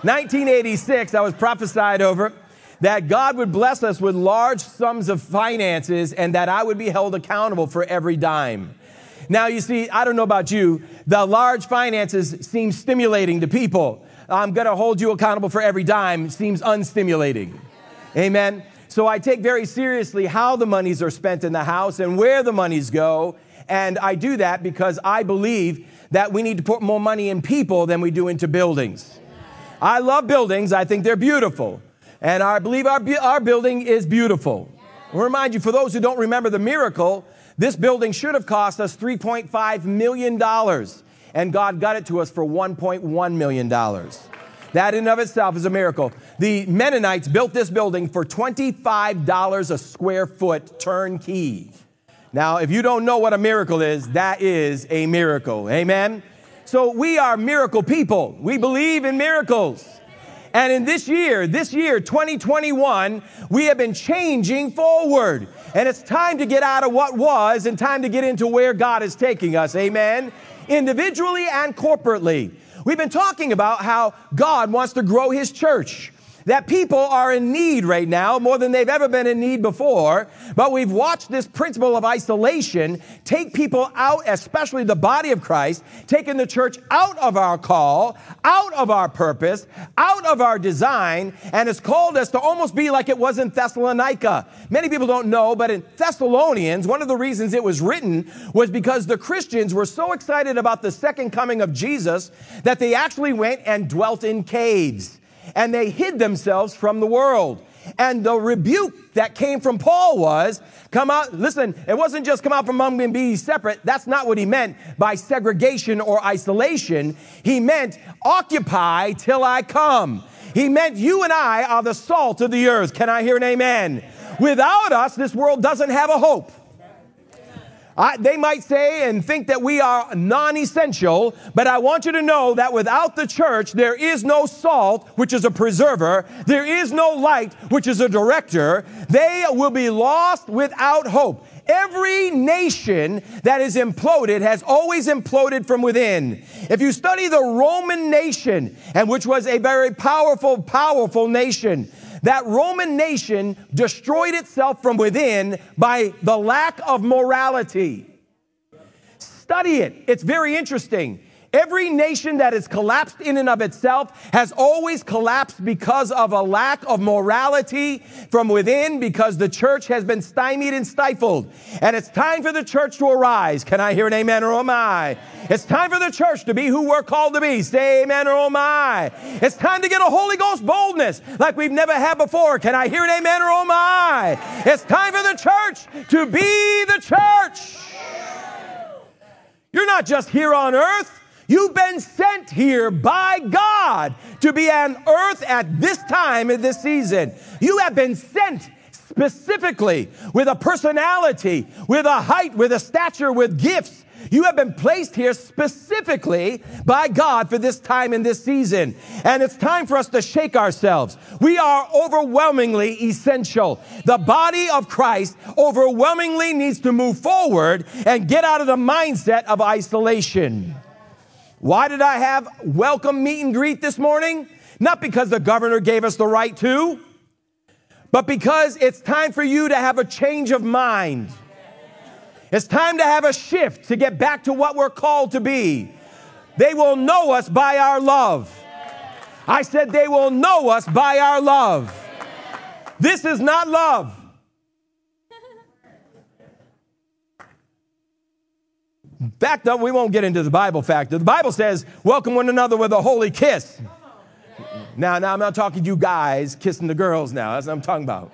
1986, I was prophesied over that God would bless us with large sums of finances and that I would be held accountable for every dime. Now, you see, I don't know about you, the large finances seem stimulating to people. I'm going to hold you accountable for every dime seems unstimulating. Amen. So I take very seriously how the monies are spent in the house and where the monies go. And I do that because I believe that we need to put more money in people than we do into buildings. I love buildings. I think they're beautiful. And I believe our building is beautiful. I'll remind you, for those who don't remember the miracle, this building should have cost us $3.5 million. And God got it to us for $1.1 million. That in and of itself is a miracle. The Mennonites built this building for $25 a square foot turnkey. Now, if you don't know what a miracle is, that is a miracle. Amen? So we are miracle people. We believe in miracles. And in this year, 2021, we have been changing forward. And it's time to get out of what was and time to get into where God is taking us. Amen? Individually and corporately. We've been talking about how God wants to grow His church. That people are in need right now more than they've ever been in need before. But we've watched this principle of isolation take people out, especially the body of Christ, taking the church out of our call, out of our purpose, out of our design, and it's called us to almost be like it was in Thessalonica. Many people don't know, but in Thessalonians, one of the reasons it was written was because the Christians were so excited about the second coming of Jesus that they actually went and dwelt in caves. And they hid themselves from the world. And the rebuke that came from Paul was, come out, listen, it wasn't just come out from among them and be separate. That's not what he meant by segregation or isolation. He meant occupy till I come. He meant you and I are the salt of the earth. Can I hear an amen? Without us, this world doesn't have a hope. They might say and think that we are non-essential, but I want you to know that without the church, there is no salt, which is a preserver. There is no light, which is a director. They will be lost without hope. Every nation that is imploded has always imploded from within. If you study the Roman nation, and which was a very powerful nation, that Roman nation destroyed itself from within by the lack of morality. Study it. It's very interesting. Every nation that has collapsed in and of itself has always collapsed because of a lack of morality from within, because the church has been stymied and stifled. And it's time for the church to arise. Can I hear an amen or oh my? It's time for the church to be who we're called to be. Say amen or oh my. It's time to get a Holy Ghost boldness like we've never had before. Can I hear an amen or oh my? It's time for the church to be the church. You're not just here on earth. You've been sent here by God to be on earth at this time in this season. You have been sent specifically with a personality, with a height, with a stature, with gifts. You have been placed here specifically by God for this time in this season. And it's time for us to shake ourselves. We are overwhelmingly essential. The body of Christ overwhelmingly needs to move forward and get out of the mindset of isolation. Why did I have welcome meet and greet this morning? Not because the governor gave us the right to, but because it's time for you to have a change of mind. It's time to have a shift to get back to what we're called to be. They will know us by our love. I said they will know us by our love. This is not love. Fact up, we won't get into the Bible factor. The Bible says, welcome one another with a holy kiss. Now I'm not talking to you guys kissing the girls now. That's what I'm talking about.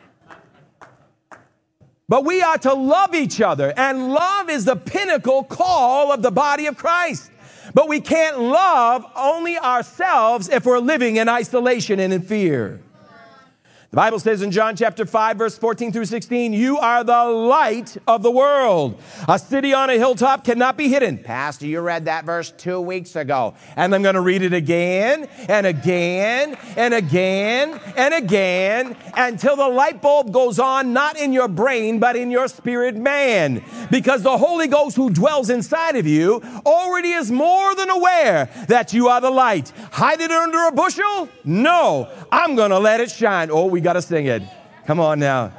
But we are to love each other, and love is the pinnacle call of the body of Christ. But we can't love only ourselves if we're living in isolation and in fear. The Bible says in John chapter 5, verse 14 through 16, you are the light of the world. A city on a hilltop cannot be hidden. Pastor, you read that verse 2 weeks ago. And I'm going to read it again and again and again and again until the light bulb goes on, not in your brain, but in your spirit man. Because the Holy Ghost who dwells inside of you already is more than aware that you are the light. Hide it under a bushel? No, I'm going to let it shine. Oh, we got to sing it. Come on now.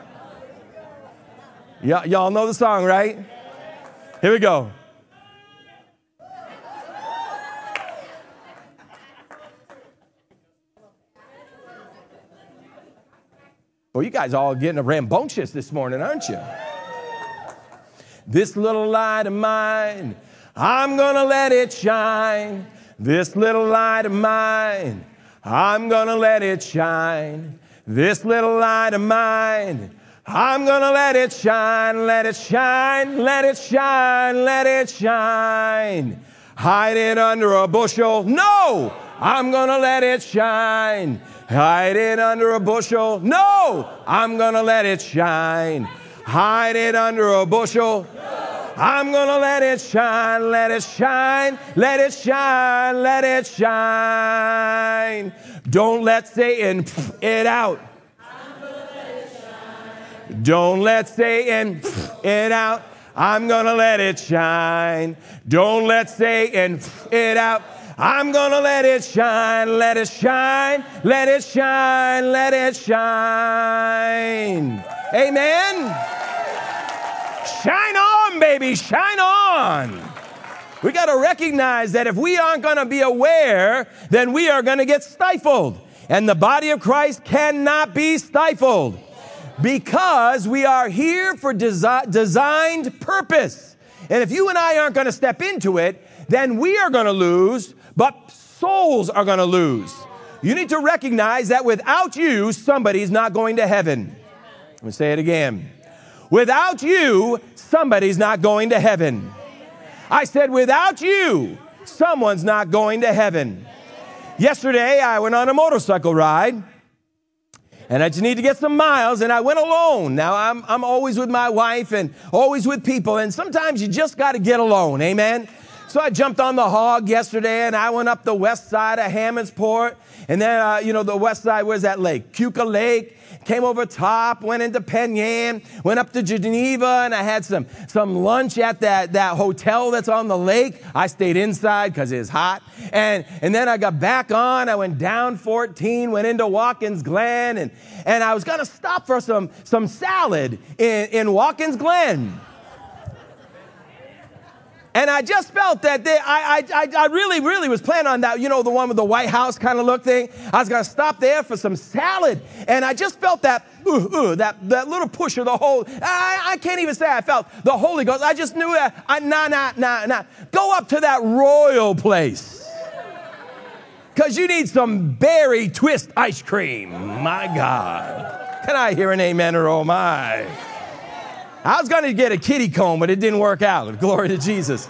Y'all know the song, right? Here we go. Well, you guys all getting rambunctious this morning, aren't you? This little light of mine, I'm going to let it shine. This little light of mine, I'm going to let it shine. This little light of mine, I'm going to let it shine, let it shine, let it shine, let it shine. Hide it under a bushel. No, I'm going to let it shine. Hide it under a bushel. No, I'm going to let it shine. Hide it under a bushel. I'm going to let it shine, let it shine, let it shine, let it shine. Don't let Satan it out. Don't let Satan it out. I'm going to let it shine. Don't let Satan it out. I'm going to let it shine, let it shine, let it shine, let it shine. Amen. Shine on, baby, shine on. We got to recognize that if we aren't going to be aware, then we are going to get stifled. And the body of Christ cannot be stifled because we are here for designed purpose. And if you and I aren't going to step into it, then we are going to lose, but souls are going to lose. You need to recognize that without you, somebody's not going to heaven. Let me say it again. Without you, somebody's not going to heaven. I said, without you, someone's not going to heaven. Yesterday, I went on a motorcycle ride, and I just need to get some miles, and I went alone. Now, I'm always with my wife and always with people, and sometimes you just got to get alone, amen? So I jumped on the hog yesterday, and I went up the west side of Hammondsport, and then, the west side, where's that lake? Keuka Lake. Came over top, went into Penn Yan, went up to Geneva, and I had some lunch at that hotel that's on the lake. I stayed inside because it's hot. And then I got back on. I went down 14, went into Watkins Glen, and I was going to stop for some salad in Watkins Glen. And I just felt that I really was planning on that, the one with the White House kind of look thing. I was going to stop there for some salad. And I just felt that little push of the whole, I can't even say I felt the Holy Ghost. I just knew that, nah. Go up to that royal place. Because you need some berry twist ice cream. My God. Can I hear an amen or oh my? I was going to get a kitty comb, but it didn't work out. Glory to Jesus.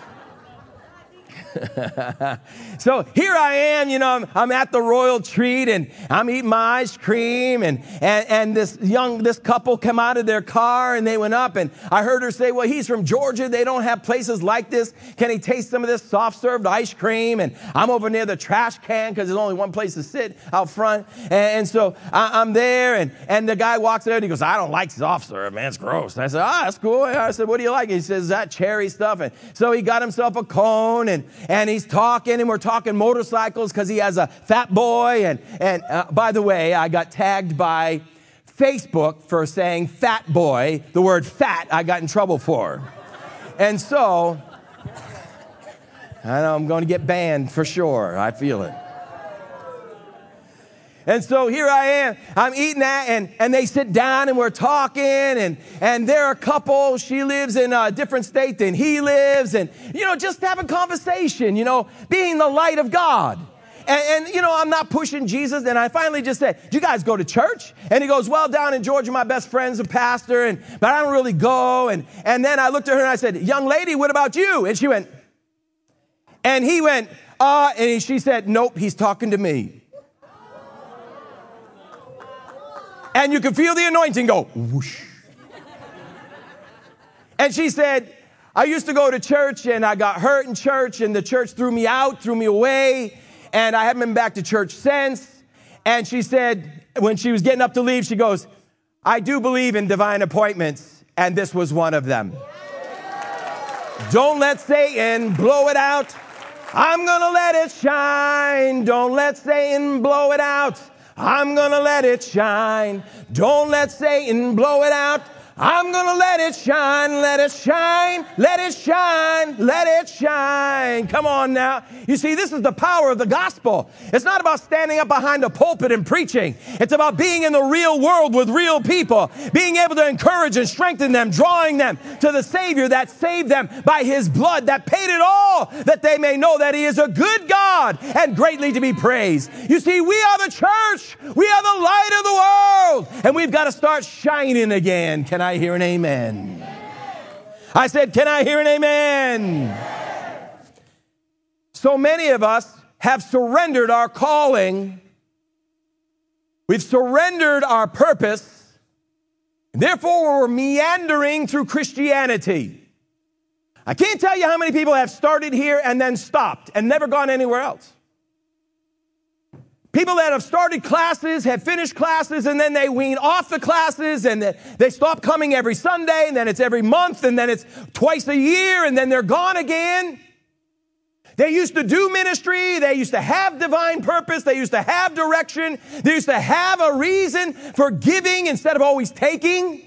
So here I am, I'm at the royal treat and I'm eating my ice cream and this couple come out of their car and they went up and I heard her say, well, he's from Georgia. They don't have places like this. Can he taste some of this soft served ice cream? And I'm over near the trash can because there's only one place to sit out front. And so I'm there and the guy walks there and he goes, I don't like soft serve, man. It's gross. And I said, that's cool. I said, what do you like? He says, that cherry stuff. And so he got himself a cone and he's talking, and we're talking motorcycles because he has a fat boy. And by the way, I got tagged by Facebook for saying fat boy. The word fat I got in trouble for. And so, I know I'm going to get banned for sure. I feel it. And so here I am, I'm eating that, and they sit down and we're talking, and they're a couple. She lives in a different state than he lives, and, just having conversation, being the light of God. And I'm not pushing Jesus, and I finally just said, do you guys go to church? And he goes, well, down in Georgia, my best friend's a pastor, but I don't really go. And then I looked at her and I said, young lady, what about you? And she went, and he went, she said, nope, he's talking to me. And you can feel the anointing go whoosh. And she said, I used to go to church and I got hurt in church and the church threw me out, threw me away. And I haven't been back to church since. And she said, when she was getting up to leave, she goes, I do believe in divine appointments. And this was one of them. Don't let Satan blow it out. I'm going to let it shine. Don't let Satan blow it out. I'm going to let it shine. Don't let Satan blow it out. I'm going to let it shine, let it shine, let it shine, let it shine. Come on now. You see, this is the power of the gospel. It's not about standing up behind a pulpit and preaching. It's about being in the real world with real people, being able to encourage and strengthen them, drawing them to the Savior that saved them by his blood, that paid it all, that they may know that he is a good God and greatly to be praised. You see, we are the church. We are the light of the world. And we've got to start shining again. Can I hear an amen? I said, can I hear an amen? So many of us have surrendered our calling. We've surrendered our purpose. Therefore, we're meandering through Christianity. I can't tell you how many people have started here and then stopped and never gone anywhere else. People that have started classes, have finished classes, and then they wean off the classes, and they stop coming every Sunday, and then it's every month, and then it's twice a year, and then they're gone again. They used to do ministry. They used to have divine purpose. They used to have direction. They used to have a reason for giving instead of always taking.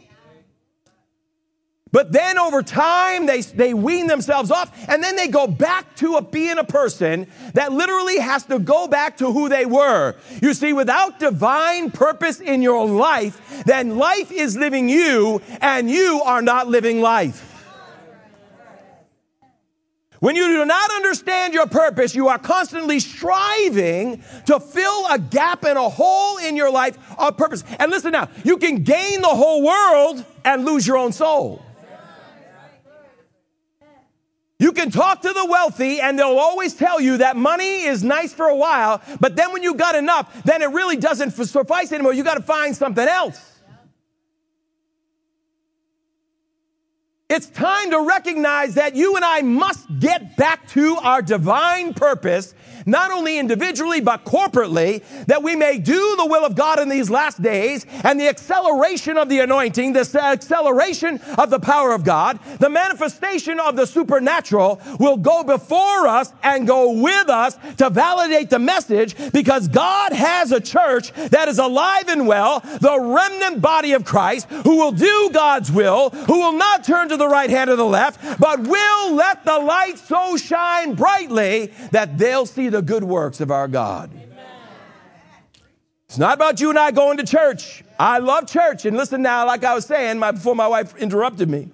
But then over time, they wean themselves off, and then they go back to being a person that literally has to go back to who they were. You see, without divine purpose in your life, then life is living you, and you are not living life. When you do not understand your purpose, you are constantly striving to fill a gap and a hole in your life of purpose. And listen now, you can gain the whole world and lose your own soul. You can talk to the wealthy and they'll always tell you that money is nice for a while, but then when you got enough, then it really doesn't suffice anymore. You got to find something else. It's time to recognize that you and I must get back to our divine purpose, not only individually, but corporately, that we may do the will of God in these last days, and the acceleration of the anointing, the acceleration of the power of God, the manifestation of the supernatural will go before us and go with us to validate the message, because God has a church that is alive and well, the remnant body of Christ, who will do God's will, who will not turn to the right hand or the left, but will let the light so shine brightly that they'll see the good works of our God. It's not about you and I going to church. I love church. And listen now, like I was saying before my wife interrupted me.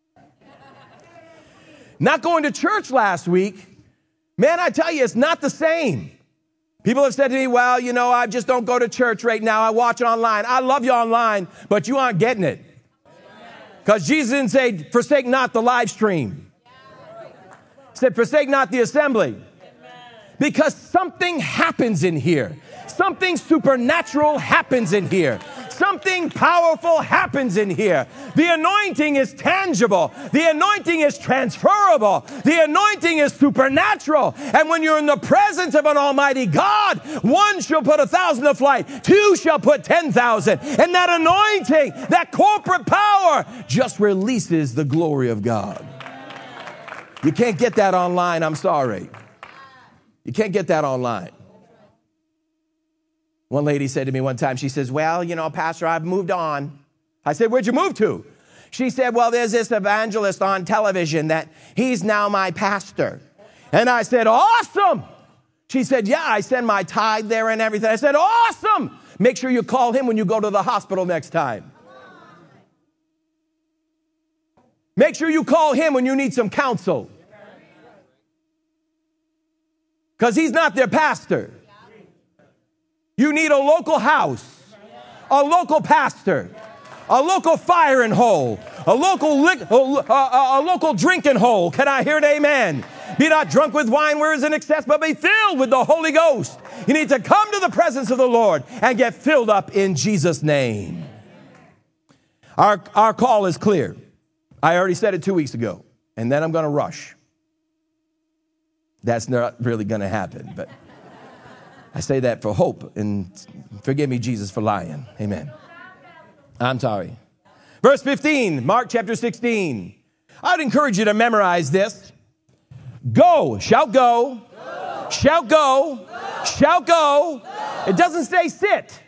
Not going to church last week, man, I tell you, it's not the same. People have said to me, well, I just don't go to church right now. I watch it online. I love you online, but you aren't getting it. Because Jesus didn't say, forsake not the live stream. He said, forsake not the assembly. Because something happens in here. Something supernatural happens in here. Something powerful happens in here. The anointing is tangible. The anointing is transferable. The anointing is supernatural. And when you're in the presence of an almighty God, one shall put 1,000 to flight. Two shall put 10,000. And that anointing, that corporate power, just releases the glory of God. You can't get that online. I'm sorry. You can't get that online. One lady said to me one time, she says, well, you know, Pastor, I've moved on. I said, where'd you move to? She said, well, there's this evangelist on television that he's now my pastor. And I said, awesome. She said, yeah, I send my tithe there and everything. I said, awesome. Make sure you call him when you go to the hospital next time. Make sure you call him when you need some counsel. Because he's not their pastor. You need a local house, a local pastor, a local firing hole, a local drinking hole. Can I hear an amen? Be not drunk with wine where is in excess, but be filled with the Holy Ghost. You need to come to the presence of the Lord and get filled up in Jesus' name. Our call is clear. I already said it 2 weeks ago, and then I'm going to rush. That's not really going to happen, but I say that for hope, and forgive me, Jesus, for lying. Amen. I'm sorry. Verse 15, Mark chapter 16. I'd encourage you to memorize this. Go, shout go, go. Shout go, go. Shout go. Go. It doesn't say sit.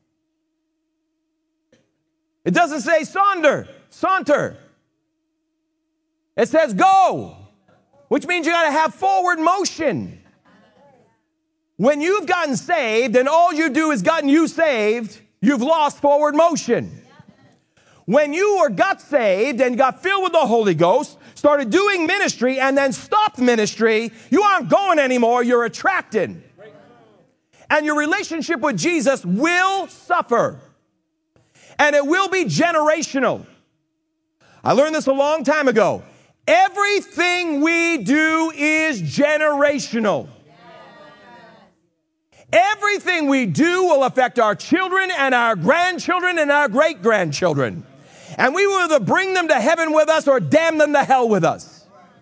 It doesn't say saunter. It says go, which means you got to have forward motion. When you've gotten saved and all you do is gotten you saved, you've lost forward motion. When you got saved and got filled with the Holy Ghost, started doing ministry and then stopped ministry, you aren't going anymore, you're attracted. And your relationship with Jesus will suffer. And it will be generational. I learned this a long time ago. Everything we do is generational. Everything we do will affect our children and our grandchildren and our great-grandchildren. And we will either bring them to heaven with us or damn them to hell with us.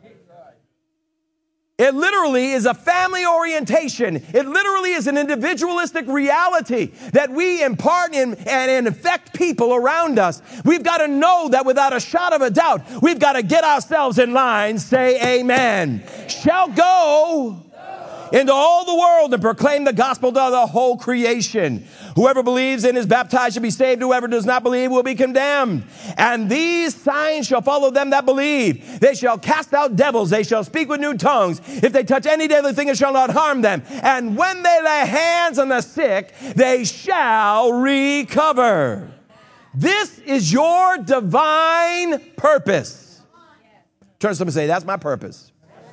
It literally is a family orientation. It literally is an individualistic reality that we impart and affect people around us. We've got to know that without a shot of a doubt, we've got to get ourselves in line, say amen. Shall go into all the world and proclaim the gospel to the whole creation. Whoever believes and is baptized shall be saved. Whoever does not believe will be condemned. And these signs shall follow them that believe. They shall cast out devils. They shall speak with new tongues. If they touch any deadly thing, it shall not harm them. And when they lay hands on the sick, they shall recover. This is your divine purpose. Turn to someone and say, that's my purpose.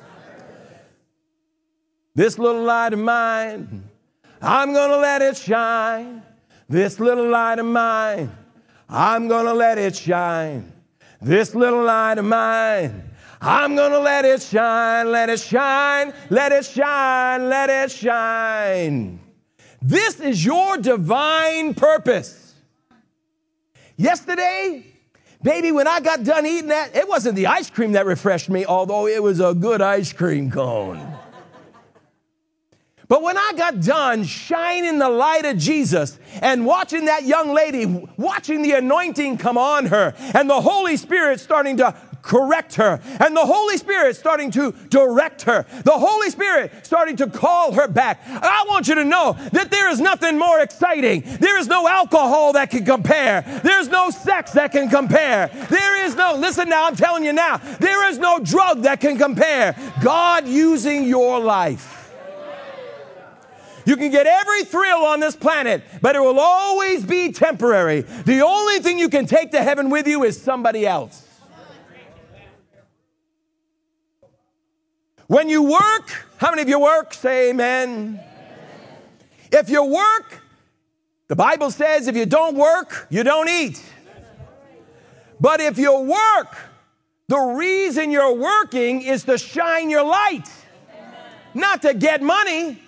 This little light of mine, I'm going to let it shine. This little light of mine, I'm going to let it shine. This little light of mine, I'm going to let it shine, let it shine, let it shine, let it shine. This is your divine purpose. Yesterday, baby, when I got done eating that, it wasn't the ice cream that refreshed me, although it was a good ice cream cone. But when I got done shining the light of Jesus and watching that young lady, watching the anointing come on her, and the Holy Spirit starting to correct her, and the Holy Spirit starting to direct her, the Holy Spirit starting to call her back, I want you to know that there is nothing more exciting. There is no alcohol that can compare. There's no sex that can compare. There is no, listen now, I'm telling you now, there is no drug that can compare. God using your life. You can get every thrill on this planet, but it will always be temporary. The only thing you can take to heaven with you is somebody else. When you work, how many of you work? Say amen. If you work, the Bible says if you don't work, you don't eat. But if you work, the reason you're working is to shine your light, not to get money.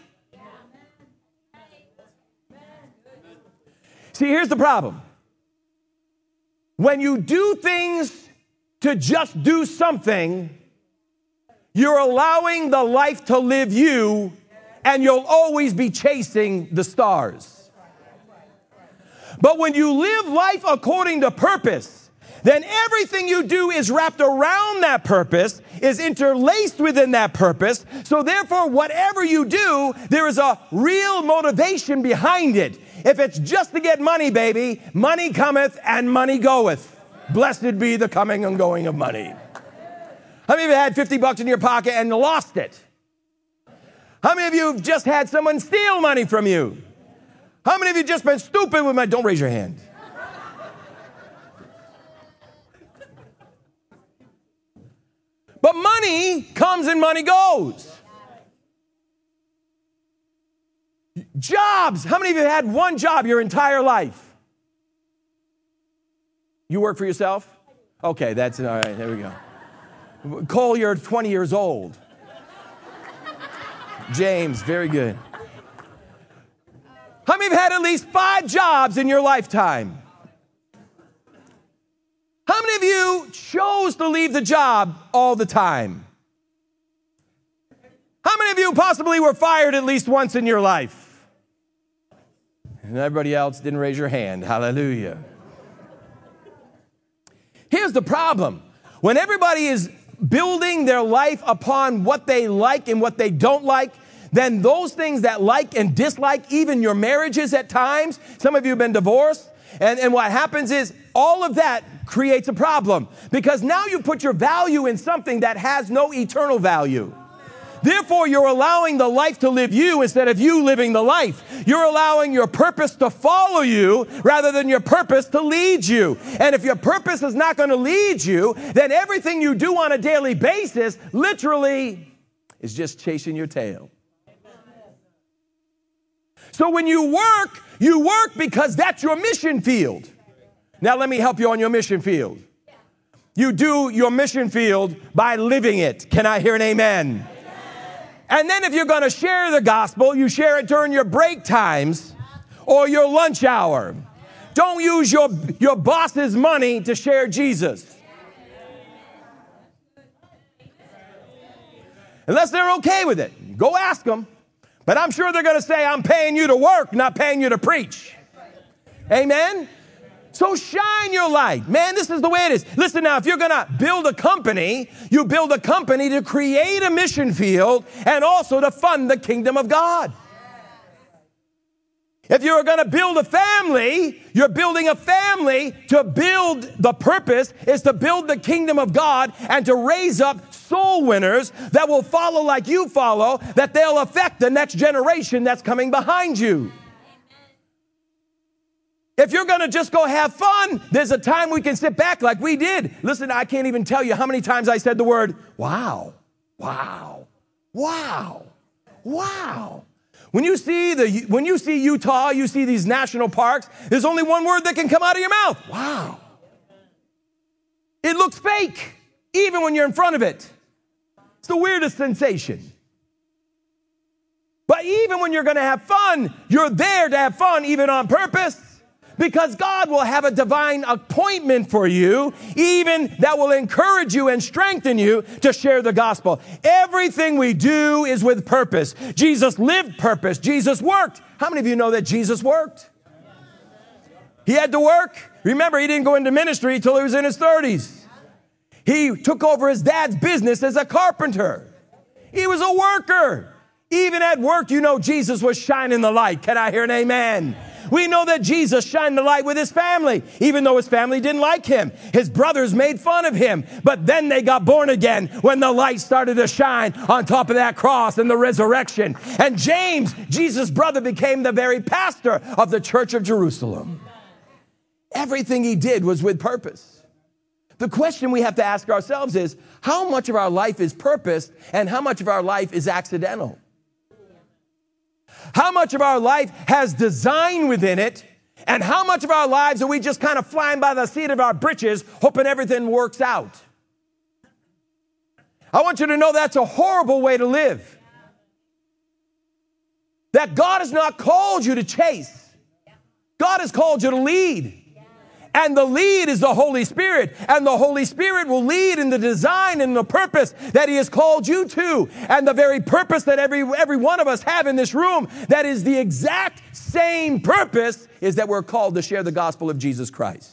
See, here's the problem. When you do things to just do something, you're allowing the life to live you, and you'll always be chasing the stars. But when you live life according to purpose, then everything you do is wrapped around that purpose, is interlaced within that purpose. So therefore, whatever you do, there is a real motivation behind it. If it's just to get money, baby, money cometh and money goeth. Blessed be the coming and going of money. How many of you had $50 in your pocket and lost it? How many of you have just had someone steal money from you? How many of you just been stupid with money? Don't raise your hand. But money comes and money goes. Jobs. How many of you had one job your entire life? You work for yourself? Okay, that's all right. There we go. Cole, you're 20 years old. James, very good. How many of you had at least 5 jobs in your lifetime? How many of you chose to leave the job all the time? How many of you possibly were fired at least once in your life? And everybody else didn't raise your hand. Hallelujah. Here's the problem. When everybody is building their life upon what they like and what they don't like, then those things that like and dislike, even your marriages at times, some of you have been divorced, and what happens is all of that creates a problem because now you put your value in something that has no eternal value. Therefore, you're allowing the life to live you instead of you living the life. You're allowing your purpose to follow you rather than your purpose to lead you. And if your purpose is not going to lead you, then everything you do on a daily basis literally is just chasing your tail. So when you work because that's your mission field. Now let me help you on your mission field. You do your mission field by living it. Can I hear an amen? And then if you're going to share the gospel, you share it during your break times or your lunch hour. Don't use your boss's money to share Jesus. Unless they're okay with it. Go ask them. But I'm sure they're going to say, I'm paying you to work, not paying you to preach. Amen? So shine your light. Man, this is the way it is. Listen now, if you're going to build a company, you build a company to create a mission field and also to fund the kingdom of God. If you're going to build a family, you're building a family to build the purpose is to build the kingdom of God and to raise up soul winners that will follow like you follow, that they'll affect the next generation that's coming behind you. If you're going to just go have fun, there's a time we can sit back like we did. Listen, I can't even tell you how many times I said the word, wow, wow, wow, wow. When you see Utah, you see these national parks, there's only one word that can come out of your mouth. Wow. It looks fake, even when you're in front of it. It's the weirdest sensation. But even when you're going to have fun, you're there to have fun, even on purpose. Because God will have a divine appointment for you, even that will encourage you and strengthen you to share the gospel. Everything we do is with purpose. Jesus lived purpose. Jesus worked. How many of you know that Jesus worked? He had to work. Remember, he didn't go into ministry until he was in his 30s. He took over his dad's business as a carpenter. He was a worker. Even at work, you know Jesus was shining the light. Can I hear an amen? We know that Jesus shined the light with his family, even though his family didn't like him. His brothers made fun of him, but then they got born again when the light started to shine on top of that cross and the resurrection. And James, Jesus' brother, became the very pastor of the church of Jerusalem. Everything he did was with purpose. The question we have to ask ourselves is, how much of our life is purposed and how much of our life is accidental? How much of our life has design within it, and how much of our lives are we just kind of flying by the seat of our britches, hoping everything works out? I want you to know that's a horrible way to live. That God has not called you to chase. God has called you to lead. And the lead is the Holy Spirit. And the Holy Spirit will lead in the design and the purpose that he has called you to. And the very purpose that every one of us have in this room, that is the exact same purpose, is that we're called to share the gospel of Jesus Christ.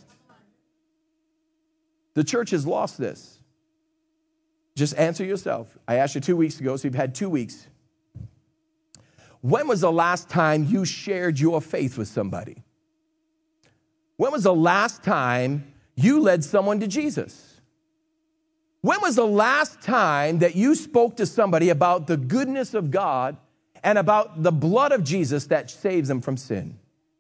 The church has lost this. Just answer yourself. I asked you 2 weeks ago, so you've had 2 weeks. When was the last time you shared your faith with somebody? When was the last time you led someone to Jesus? When was the last time that you spoke to somebody about the goodness of God and about the blood of Jesus that saves them from sin?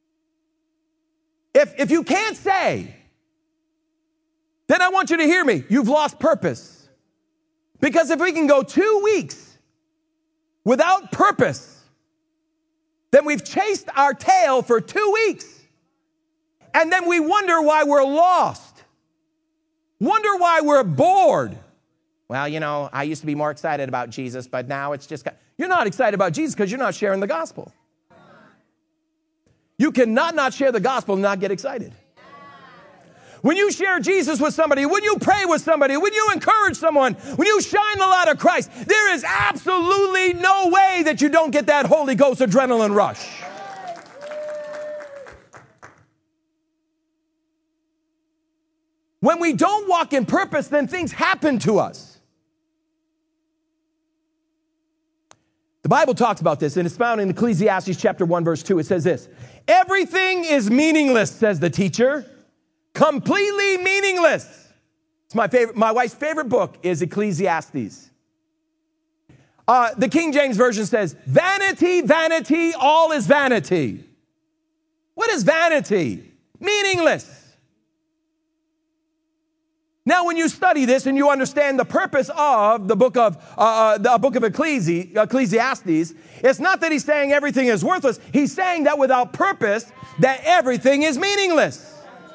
If you can't say, then I want you to hear me. You've lost purpose. Because if we can go 2 weeks without purpose, then we've chased our tail for 2 weeks. And then we wonder why we're lost. Wonder why we're bored. Well, you know, I used to be more excited about Jesus, but now it's just... You're not excited about Jesus because you're not sharing the gospel. You cannot not share the gospel and not get excited. When you share Jesus with somebody, when you pray with somebody, when you encourage someone, when you shine the light of Christ, there is absolutely no way that you don't get that Holy Ghost adrenaline rush. When we don't walk in purpose, then things happen to us. The Bible talks about this, and it's found in Ecclesiastes chapter 1, verse 2. It says this: everything is meaningless, says the teacher. Completely meaningless. It's my wife's favorite book is Ecclesiastes. The King James Version says, vanity, vanity, all is vanity. What is vanity? Meaningless. Now, when you study this and you understand the purpose of the book of Ecclesiastes, it's not that he's saying everything is worthless. He's saying that without purpose, that everything is meaningless.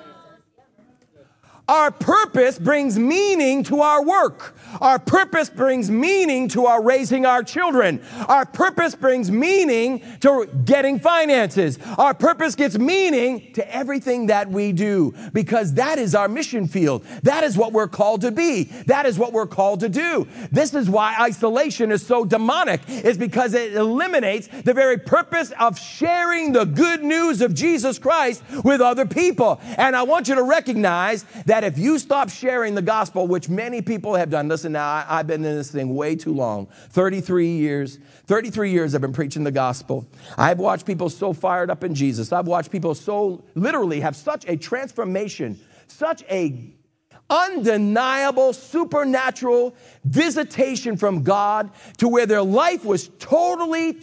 Our purpose brings meaning to our work. Our purpose brings meaning to our raising our children. Our purpose brings meaning to getting finances. Our purpose gets meaning to everything that we do because that is our mission field. That is what we're called to be. That is what we're called to do. This is why isolation is so demonic, is because it eliminates the very purpose of sharing the good news of Jesus Christ with other people. And I want you to recognize that if you stop sharing the gospel, which many people have done, listen now, I've been in this thing way too long, 33 years I've been preaching the gospel. I've watched people so fired up in Jesus. I've watched people so literally have such a transformation, such a undeniable supernatural visitation from God to where their life was totally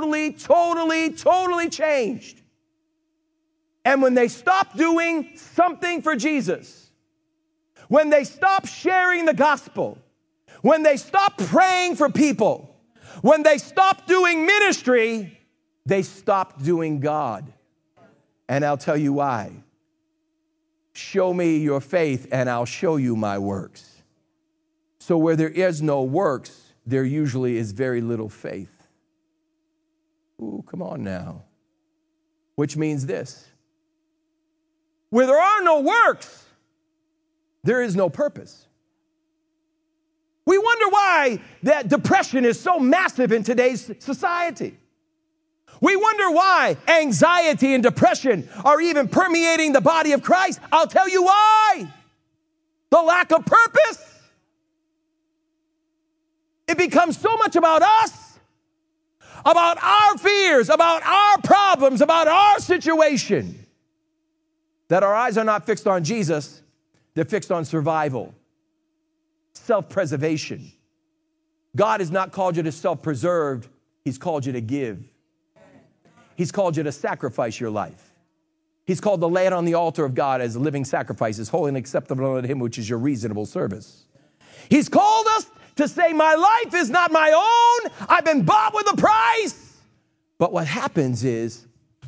changed. And when they stopped doing something for Jesus, when they stop sharing the gospel, when they stop praying for people, when they stop doing ministry, they stop doing God. And I'll tell you why. Show me your faith and I'll show you my works. So where there is no works, there usually is very little faith. Ooh, come on now. Which means this. Where there are no works, there is no purpose. We wonder why that depression is so massive in today's society. We wonder why anxiety and depression are even permeating the body of Christ. I'll tell you why. The lack of purpose. It becomes so much about us, about our fears, about our problems, about our situation, that our eyes are not fixed on Jesus. They're fixed on survival, self-preservation. God has not called you to self-preserve. He's called you to give. He's called you to sacrifice your life. He's called to lay it on the altar of God as a living sacrifice, as holy and acceptable unto him, which is your reasonable service. He's called us to say, my life is not my own. I've been bought with a price. But what happens is,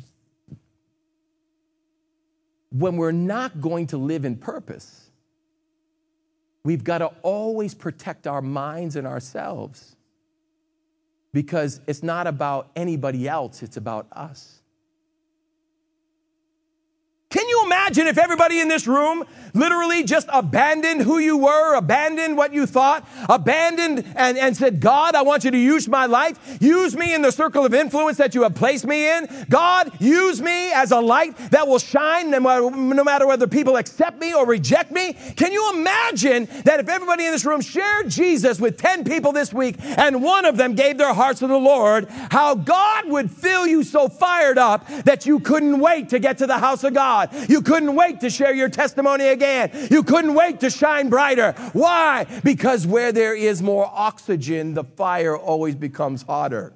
when we're not going to live in purpose, we've got to always protect our minds and ourselves because it's not about anybody else, it's about us. Can you imagine if everybody in this room literally just abandoned who you were, abandoned what you thought, abandoned and said, God, I want you to use my life. Use me in the circle of influence that you have placed me in. God, use me as a light that will shine no matter whether people accept me or reject me. Can you imagine that if everybody in this room shared Jesus with 10 people this week and one of them gave their hearts to the Lord, how God would fill you so fired up that you couldn't wait to get to the house of God. You couldn't wait to share your testimony again. You couldn't wait to shine brighter. Why? Because where there is more oxygen, the fire always becomes hotter.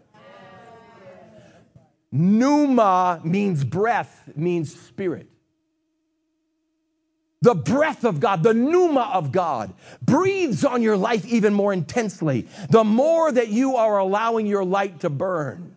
Pneuma means breath, means spirit. The breath of God, the pneuma of God, breathes on your life even more intensely the more that you are allowing your light to burn.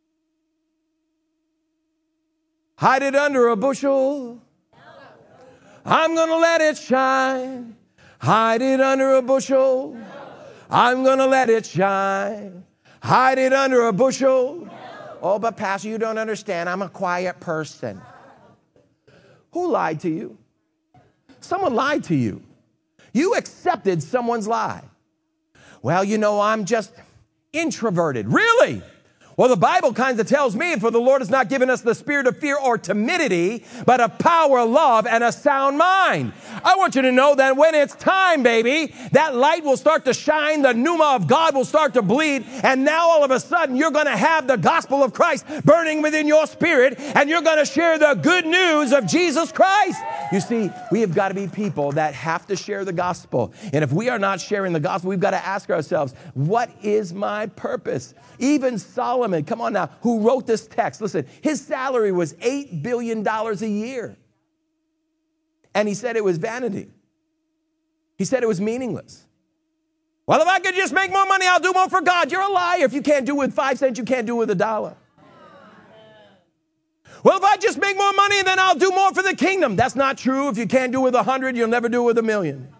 Hide it under a bushel. I'm going to let it shine. Hide it under a bushel. I'm going to let it shine. Hide it under a bushel. Oh, but Pastor, you don't understand. I'm a quiet person. Who lied to you? Someone lied to you. You accepted someone's lie. Well, you know, I'm just introverted. Really? Well, the Bible kind of tells me, for the Lord has not given us the spirit of fear or timidity, but of power, love, and a sound mind. I want you to know that when it's time, baby, that light will start to shine, the pneuma of God will start to bleed, and now all of a sudden you're going to have the gospel of Christ burning within your spirit, and you're going to share the good news of Jesus Christ. You see, we have got to be people that have to share the gospel. And if we are not sharing the gospel, we've got to ask ourselves, what is my purpose? Even Solomon, come on now, who wrote this text, listen, his salary was $8 billion a year. And he said it was vanity. He said it was meaningless. Well, if I could just make more money, I'll do more for God. You're a liar. If you can't do it with 5 cents, you can't do it with $1. Well, if I just make more money, then I'll do more for the kingdom. That's not true. If you can't do it with 100, you'll never do it with 1,000,000.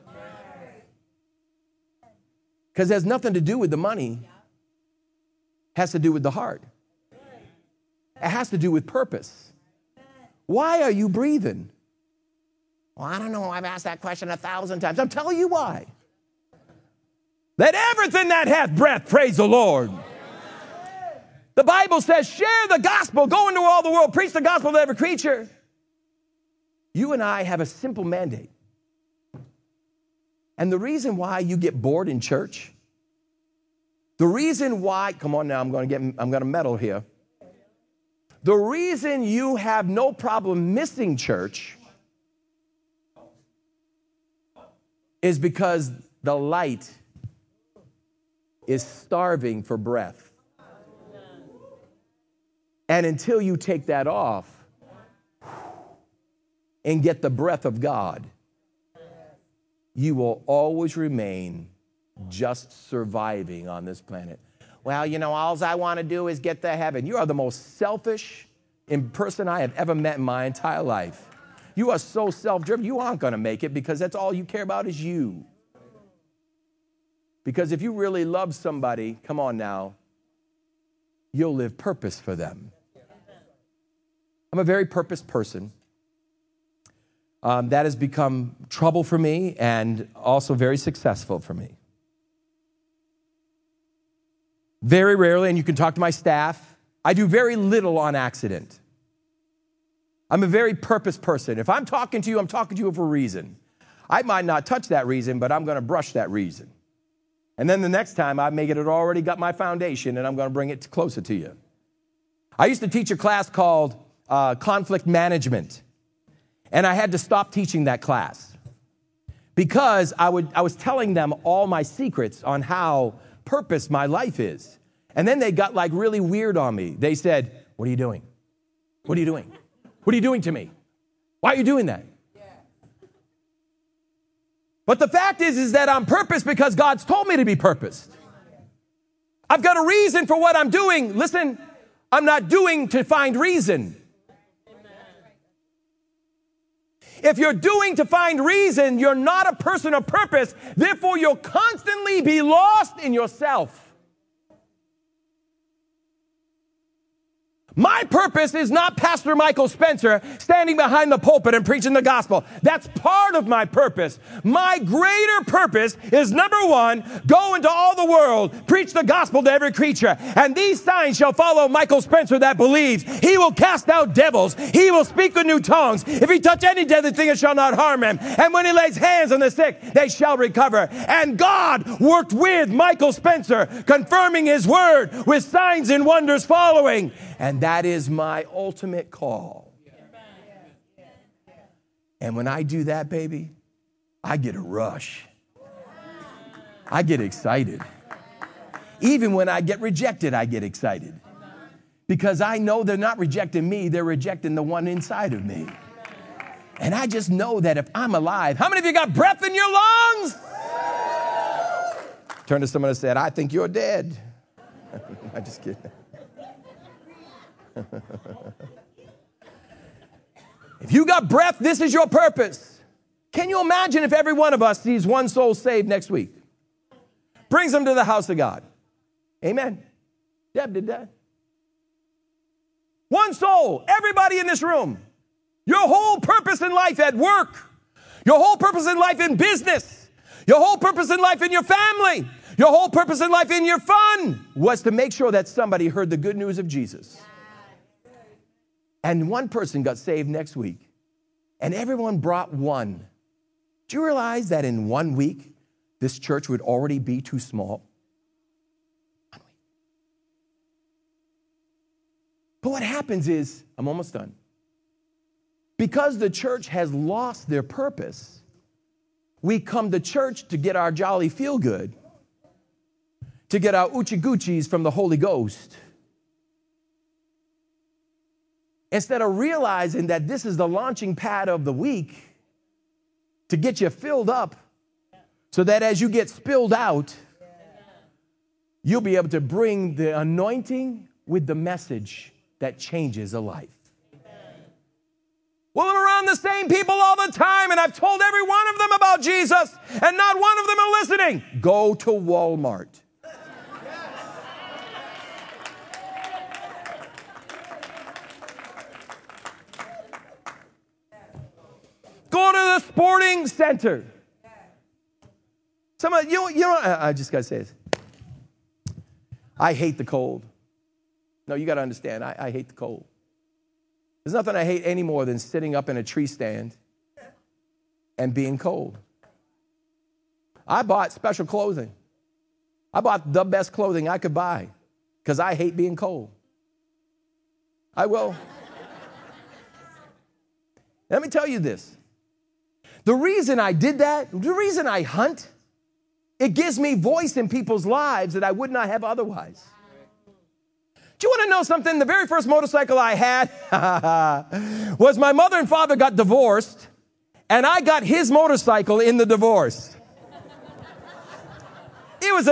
Because it has nothing to do with the money. It has to do with the heart. It has to do with purpose. Why are you breathing? Well, I don't know. I've asked that question 1,000 times. I'm telling you why. Let everything that hath breath praise the Lord. The Bible says, share the gospel, go into all the world, preach the gospel to every creature. You and I have a simple mandate. And the reason why you get bored in church, the reason why, come on now, I'm going to meddle here. The reason you have no problem missing church is because the light is starving for breath. And until you take that off and get the breath of God, you will always remain just surviving on this planet. Well, you know, all I want to do is get to heaven. You are the most selfish person I have ever met in my entire life. You are so self-driven, you aren't going to make it because that's all you care about is you. Because if you really love somebody, come on now, you'll live purpose for them. I'm a very purposed person. That has become trouble for me and also very successful for me. Very rarely, and you can talk to my staff, I do very little on accident. I'm a very purposed person. If I'm talking to you, I'm talking to you for a reason. I might not touch that reason, but I'm going to brush that reason. And then the next time, I make it already got my foundation, and I'm going to bring it closer to you. I used to teach a class called conflict management. And I had to stop teaching that class because I was telling them all my secrets on how purpose my life is. And then they got like really weird on me. They said, what are you doing? What are you doing? What are you doing to me? Why are you doing that? But the fact is that I'm purposed because God's told me to be purposed. I've got a reason for what I'm doing. Listen, I'm not doing to find reason. If you're doing to find reason, you're not a person of purpose. Therefore, you'll constantly be lost in yourself. My purpose is not Pastor Michael Spencer standing behind the pulpit and preaching the gospel. That's part of my purpose. My greater purpose is, number one, go into all the world, preach the gospel to every creature. And these signs shall follow Michael Spencer that believes. He will cast out devils. He will speak with new tongues. If he touch any deadly thing, it shall not harm him. And when he lays hands on the sick, they shall recover. And God worked with Michael Spencer, confirming his word with signs and wonders following. And that is my ultimate call. And when I do that, baby, I get a rush. I get excited. Even when I get rejected, I get excited. Because I know they're not rejecting me, they're rejecting the one inside of me. And I just know that if I'm alive, how many of you got breath in your lungs? Turn to someone and say, I think you're dead. I'm just kidding. If you got breath, this is your purpose. Can you imagine if every one of us sees one soul saved next week? Brings them to the house of God. Amen. Deb did that. One soul, everybody in this room. Your whole purpose in life at work. Your whole purpose in life in business. Your whole purpose in life in your family. Your whole purpose in life in your fun was to make sure that somebody heard the good news of Jesus. And one person got saved next week. And everyone brought one. Do you realize that in 1 week, this church would already be too small? 1 week. But what happens is, I'm almost done. Because the church has lost their purpose, we come to church to get our jolly feel good, to get our oochie-goochies from the Holy Ghost, instead of realizing that this is the launching pad of the week to get you filled up so that as you get spilled out, you'll be able to bring the anointing with the message that changes a life. Well, I'm around the same people all the time, and I've told every one of them about Jesus, and not one of them are listening. Go to Walmart. Go to the sporting center. Some of you know, I just got to say this. I hate the cold. No, you got to understand, I hate the cold. There's nothing I hate any more than sitting up in a tree stand and being cold. I bought special clothing. I bought the best clothing I could buy because I hate being cold. I will. Let me tell you this. The reason I did that, the reason I hunt, it gives me voice in people's lives that I would not have otherwise. Do you want to know something? The very first motorcycle I had was my mother and father got divorced, and I got his motorcycle in the divorce. It was a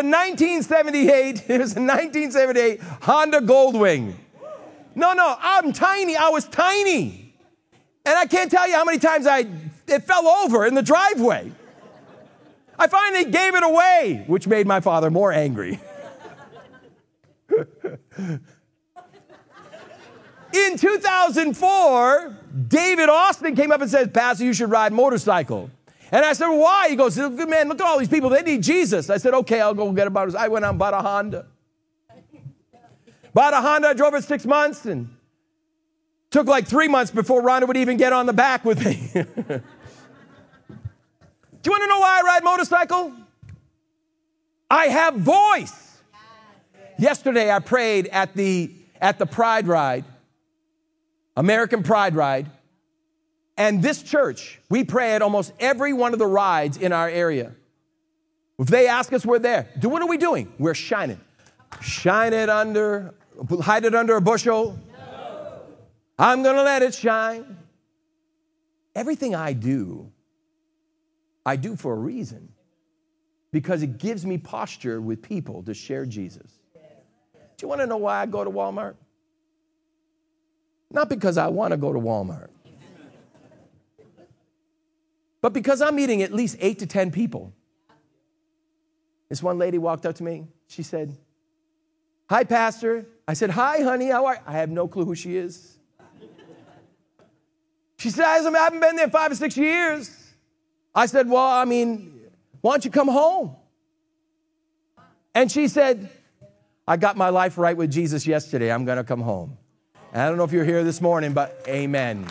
1978 Honda Goldwing. No, I'm tiny. I was tiny. And I can't tell you how many times it fell over in the driveway. I finally gave it away, which made my father more angry. In 2004, David Austin came up and said, Pastor, you should ride motorcycle. And I said, well, why? He goes, man, look at all these people. They need Jesus. I said, okay, I'll go get a motorcycle. I went out and bought a Honda. I drove it 6 months, and took like 3 months before Rhonda would even get on the back with me. Do you want to know why I ride motorcycle? I have voice. Yesterday I prayed at the Pride Ride, American Pride Ride. And this church, we pray at almost every one of the rides in our area. If they ask us, we're there. What are we doing? We're shining. Hide it under a bushel. No. I'm going to let it shine. Everything I do for a reason. Because it gives me posture with people to share Jesus. Do you want to know why I go to Walmart? Not because I want to go to Walmart. But because I'm meeting at least 8 to 10 people. This one lady walked up to me. She said, hi, Pastor. I said, hi, honey, how are you? I have no clue who she is. She said, I haven't been there 5 or 6 years. I said, well, I mean, why don't you come home? And she said, I got my life right with Jesus yesterday. I'm going to come home. And I don't know if you're here this morning, but amen.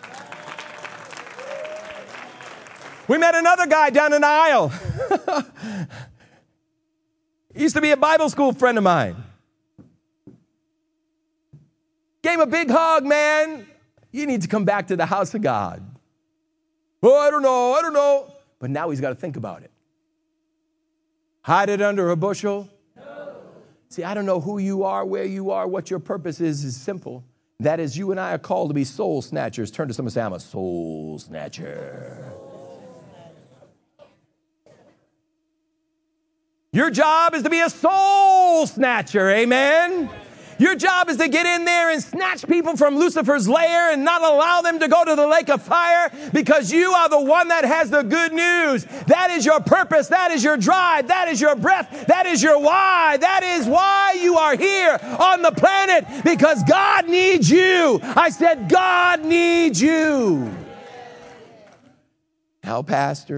We met another guy down in the aisle. He used to be a Bible school friend of mine. Gave him a big hug, man. You need to come back to the house of God. Oh, I don't know. But now he's got to think about it. Hide it under a bushel? No. See, I don't know who you are, where you are, what your purpose is simple. That is, you and I are called to be soul snatchers. Turn to someone and say, I'm a soul snatcher. Your job is to be a soul snatcher, amen? Your job is to get in there and snatch people from Lucifer's lair and not allow them to go to the lake of fire, because you are the one that has the good news. That is your purpose. That is your drive. That is your breath. That is your why. That is why you are here on the planet, because God needs you. I said, God needs you. Now, Pastor,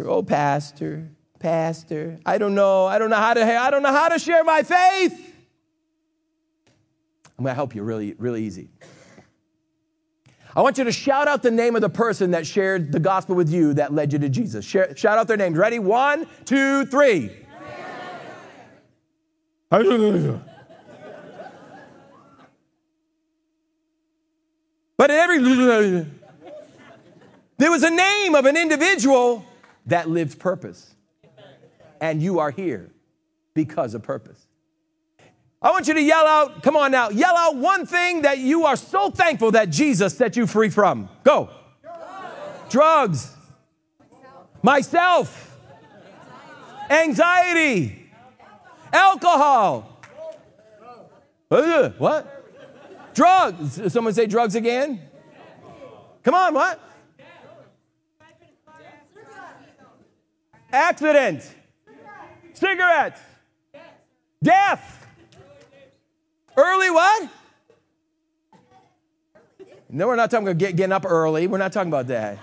I don't know how to share my faith. I'm going to help you really, really easy. I want you to shout out the name of the person that shared the gospel with you that led you to Jesus. Shout out their names. Ready? 1, 2, 3. But in every... there was a name of an individual that lived purpose. And you are here because of purpose. I want you to yell out, come on now, yell out one thing that you are so thankful that Jesus set you free from. Go. Drugs. Myself. Anxiety. Alcohol. What? Drugs. Someone say drugs again? Come on, what? Accident. Cigarettes. Death. Early what? No, we're not talking about getting up early. We're not talking about that.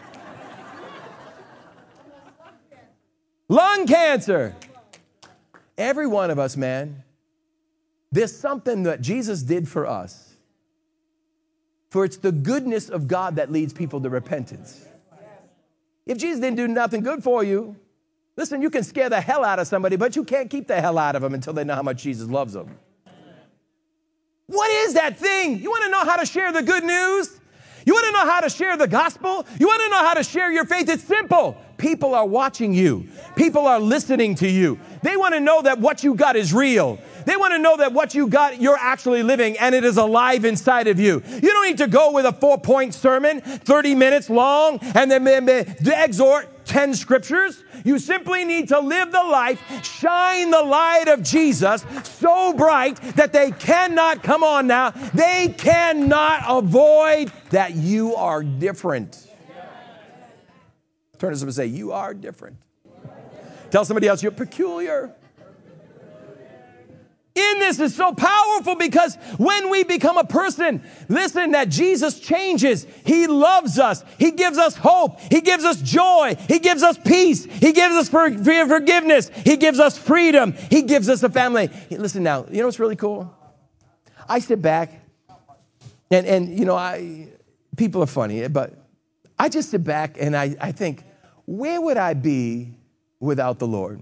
Lung cancer. Every one of us, man, there's something that Jesus did for us. For it's the goodness of God that leads people to repentance. If Jesus didn't do nothing good for you, listen, you can scare the hell out of somebody, but you can't keep the hell out of them until they know how much Jesus loves them. What is that thing? You want to know how to share the good news? You want to know how to share the gospel? You want to know how to share your faith? It's simple. People are watching you. People are listening to you. They want to know that what you got is real. They want to know that what you got, you're actually living, and it is alive inside of you. You don't need to go with a 4-point sermon, 30 minutes long, and then exhort 10 scriptures. You simply need to live the life, shine the light of Jesus so bright that they cannot, come on now, they cannot avoid that you are different. Turn to someone and say, you are different. Tell somebody else, you're peculiar. In this is so powerful, because when we become a person, listen, that Jesus changes. He loves us. He gives us hope. He gives us joy. He gives us peace. He gives us forgiveness. He gives us freedom. He gives us a family. Listen now, you know what's really cool? I sit back and you know, people are funny, but I just sit back and I think, where would I be without the Lord?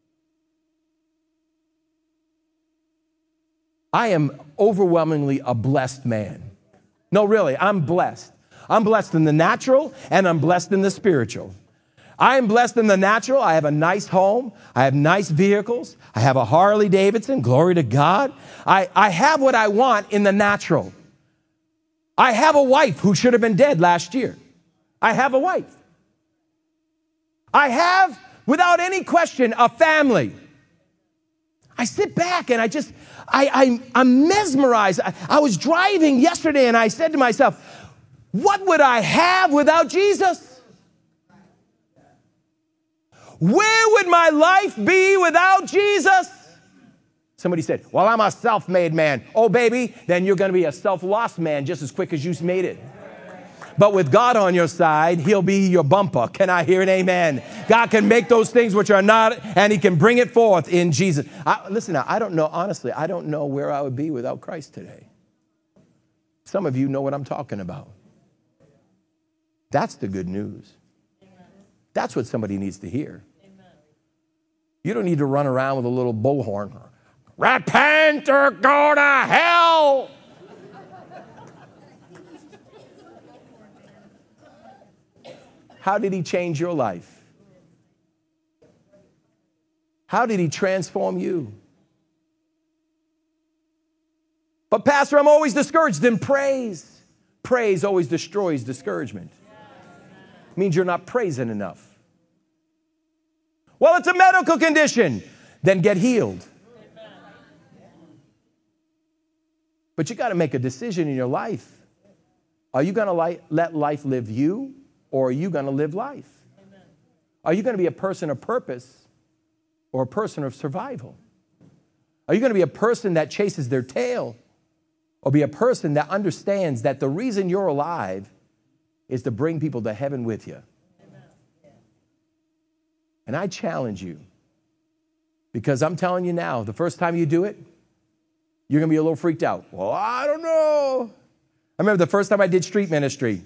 I am overwhelmingly a blessed man. No, really, I'm blessed. I'm blessed in the natural and I'm blessed in the spiritual. I am blessed in the natural. I have a nice home. I have nice vehicles. I have a Harley Davidson. Glory to God. I have what I want in the natural. I have a wife who should have been dead last year. I have a wife. I have, without any question, a family. I sit back and I'm mesmerized. I was driving yesterday and I said to myself, what would I have without Jesus? Where would my life be without Jesus? Somebody said, well, I'm a self-made man. Oh, baby, then you're going to be a self-lost man just as quick as you made it. But with God on your side, he'll be your bumper. Can I hear an amen? God can make those things which are not, and he can bring it forth in Jesus. Listen now, I don't know, honestly, I don't know where I would be without Christ today. Some of you know what I'm talking about. That's the good news. That's what somebody needs to hear. You don't need to run around with a little bullhorn. Repent or go to hell. How did he change your life? How did he transform you? But Pastor, I'm always discouraged. Then praise. Praise always destroys discouragement. It means you're not praising enough. Well, it's a medical condition. Then get healed. But you got to make a decision in your life. Are you going to let life live you, or are you going to live life? Are you going to be a person of purpose or a person of survival? Are you going to be a person that chases their tail, or be a person that understands that the reason you're alive is to bring people to heaven with you? And I challenge you, because I'm telling you now, the first time you do it, you're going to be a little freaked out. Well, I don't know. I remember the first time I did street ministry,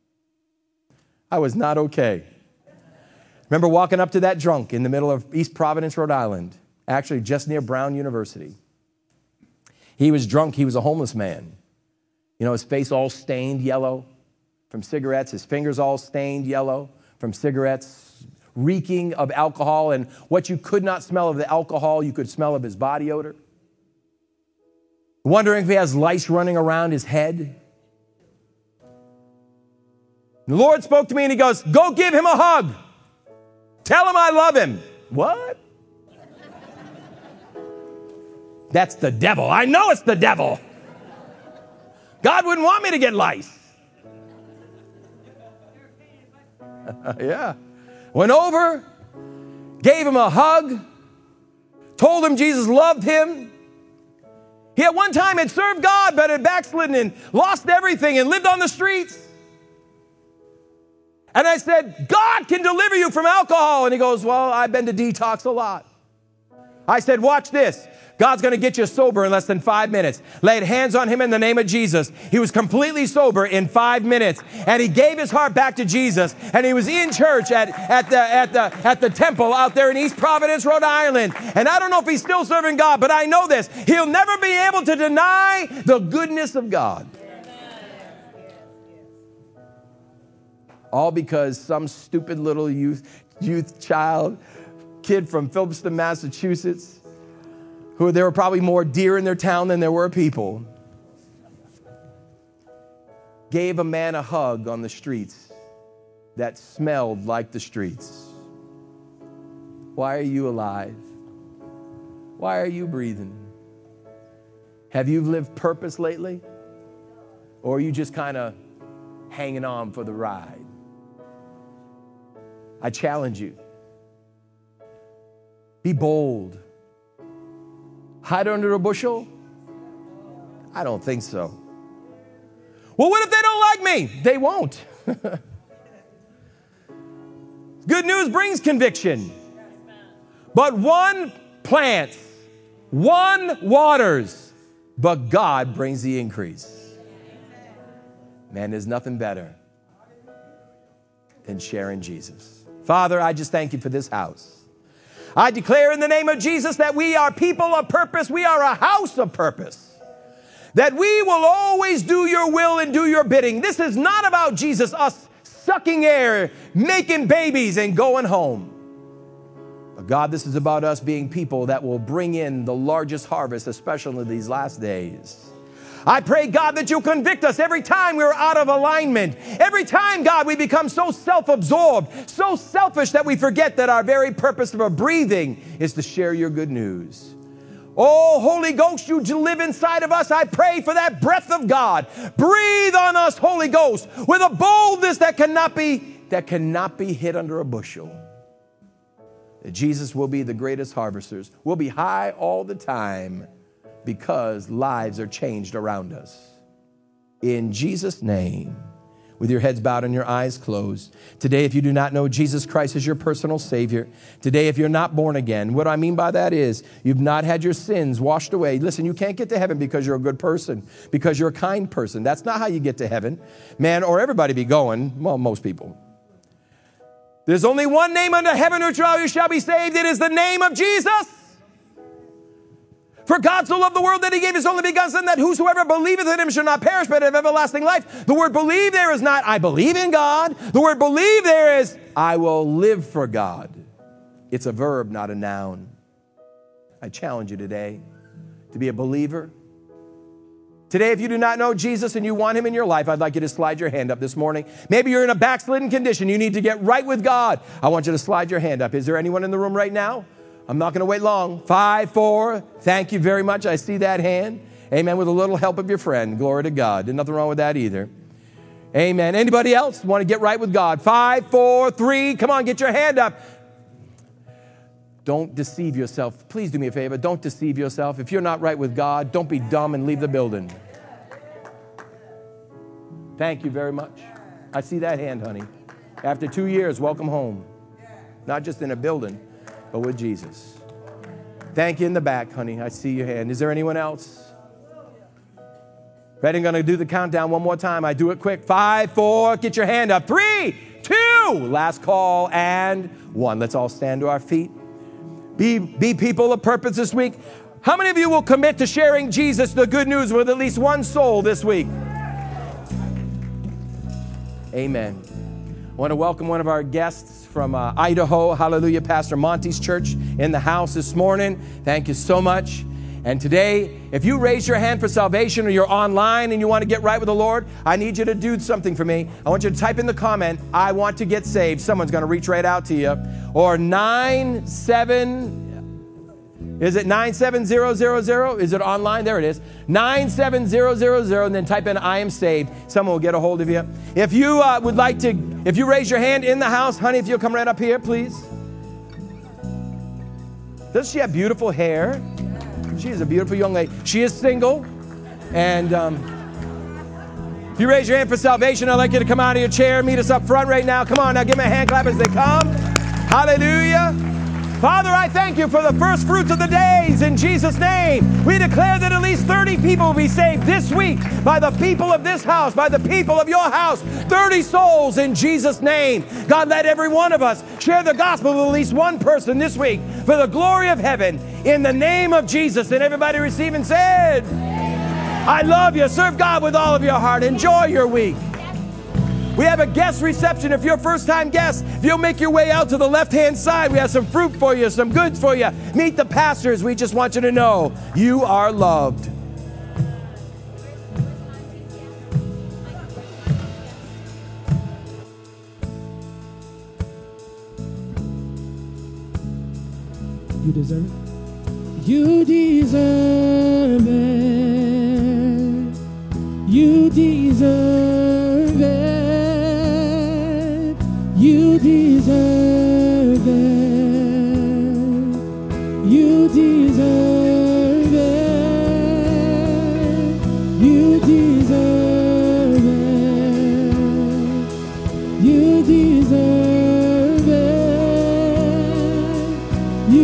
I was not okay. Remember walking up to that drunk in the middle of East Providence, Rhode Island, actually just near Brown University. He was drunk. He was a homeless man. You know, his face all stained yellow from cigarettes, his fingers all stained yellow from cigarettes, reeking of alcohol. And what you could not smell of the alcohol, you could smell of his body odor. Wondering if he has lice running around his head. The Lord spoke to me and he goes, go give him a hug. Tell him I love him. What? That's the devil. I know it's the devil. God wouldn't want me to get lice. Yeah. Went over, gave him a hug, told him Jesus loved him. He at one time had served God, but had backslidden and lost everything and lived on the streets. And I said, God can deliver you from alcohol. And he goes, well, I've been to detox a lot. I said, watch this. God's going to get you sober in less than 5 minutes. Laid hands on him in the name of Jesus. He was completely sober in 5 minutes. And he gave his heart back to Jesus. And he was in church at the temple out there in East Providence, Rhode Island. And I don't know if he's still serving God, but I know this. He'll never be able to deny the goodness of God. All because some stupid little youth child, kid from Phillipston, Massachusetts, who there were probably more deer in their town than there were people, gave a man a hug on the streets that smelled like the streets. Why are you alive? Why are you breathing? Have you lived purpose lately? Or are you just kind of hanging on for the ride? I challenge you. Be bold. Hide under a bushel? I don't think so. Well, what if they don't like me? They won't. Good news brings conviction. But one plants, one waters, but God brings the increase. Man, there's nothing better than sharing Jesus. Father, I just thank you for this house. I declare in the name of Jesus that we are people of purpose. We are a house of purpose. That we will always do your will and do your bidding. This is not about Jesus, us sucking air, making babies and going home. But God, this is about us being people that will bring in the largest harvest, especially in these last days. I pray, God, that you'll convict us every time we're out of alignment. Every time, God, we become so self-absorbed, so selfish that we forget that our very purpose of our breathing is to share your good news. Oh, Holy Ghost, you live inside of us. I pray for that breath of God. Breathe on us, Holy Ghost, with a boldness that cannot be hid under a bushel. that Jesus will be the greatest harvesters. We'll be high all the time because lives are changed around us. In Jesus' name, with your heads bowed and your eyes closed. Today, if you do not know Jesus Christ as your personal Savior, today, if you're not born again, what I mean by that is you've not had your sins washed away. Listen, you can't get to heaven because you're a good person, because you're a kind person. That's not how you get to heaven. Man, or everybody be going, well, most people. There's only one name under heaven which all you shall be saved. It is the name of Jesus. For God so loved the world that he gave his only begotten Son, that whosoever believeth in him shall not perish, but have everlasting life. The word believe there is not, I believe in God. The word believe there is, I will live for God. It's a verb, not a noun. I challenge you today to be a believer. Today, if you do not know Jesus and you want him in your life, I'd like you to slide your hand up this morning. Maybe you're in a backslidden condition. You need to get right with God. I want you to slide your hand up. Is there anyone in the room right now? I'm not going to wait long. 5, 4. Thank you very much. I see that hand. Amen. With a little help of your friend. Glory to God. There's nothing wrong with that either. Amen. Anybody else want to get right with God? 5, 4, 3. Come on, get your hand up. Don't deceive yourself. Please do me a favor. Don't deceive yourself. If you're not right with God, don't be dumb and leave the building. Thank you very much. I see that hand, honey. After 2 years, welcome home. Not just in a building, but with Jesus. Thank you in the back, honey. I see your hand. Is there anyone else? Ready? I'm going to do the countdown one more time. I do it quick. 5, 4. Get your hand up. 3, 2. Last call and 1. Let's all stand to our feet. Be people of purpose this week. How many of you will commit to sharing Jesus, the good news, with at least one soul this week? Amen. I want to welcome one of our guests from Idaho. Hallelujah. Pastor Monty's church in the house this morning. Thank you so much. And today, if you raise your hand for salvation or you're online and you want to get right with the Lord, I need you to do something for me. I want you to type in the comment, I want to get saved. Someone's going to reach right out to you. Or 97000. Is it 97000? Is it online? There it is. 97000, and then type in I am saved. Someone will get a hold of you. If you would like to, if you raise your hand in the house, honey, if you'll come right up here, please. Doesn't she have beautiful hair? She is a beautiful young lady. She is single. And if you raise your hand for salvation, I'd like you to come out of your chair, meet us up front right now. Come on, now give me a hand clap as they come. Hallelujah. Father, I thank you for the first fruits of the days in Jesus' name. We declare that at least 30 people will be saved this week by the people of this house, by the people of your house. 30 souls in Jesus' name. God, let every one of us share the gospel with at least one person this week for the glory of heaven in the name of Jesus. And everybody receive and said, I love you. Serve God with all of your heart. Enjoy your week. We have a guest reception. If you're a first-time guest, if you'll make your way out to the left-hand side, we have some fruit for you, some goods for you. Meet the pastors. We just want you to know you are loved.
You deserve it. You deserve it. You deserve it. You deserve it. You deserve it. You deserve it. You deserve it.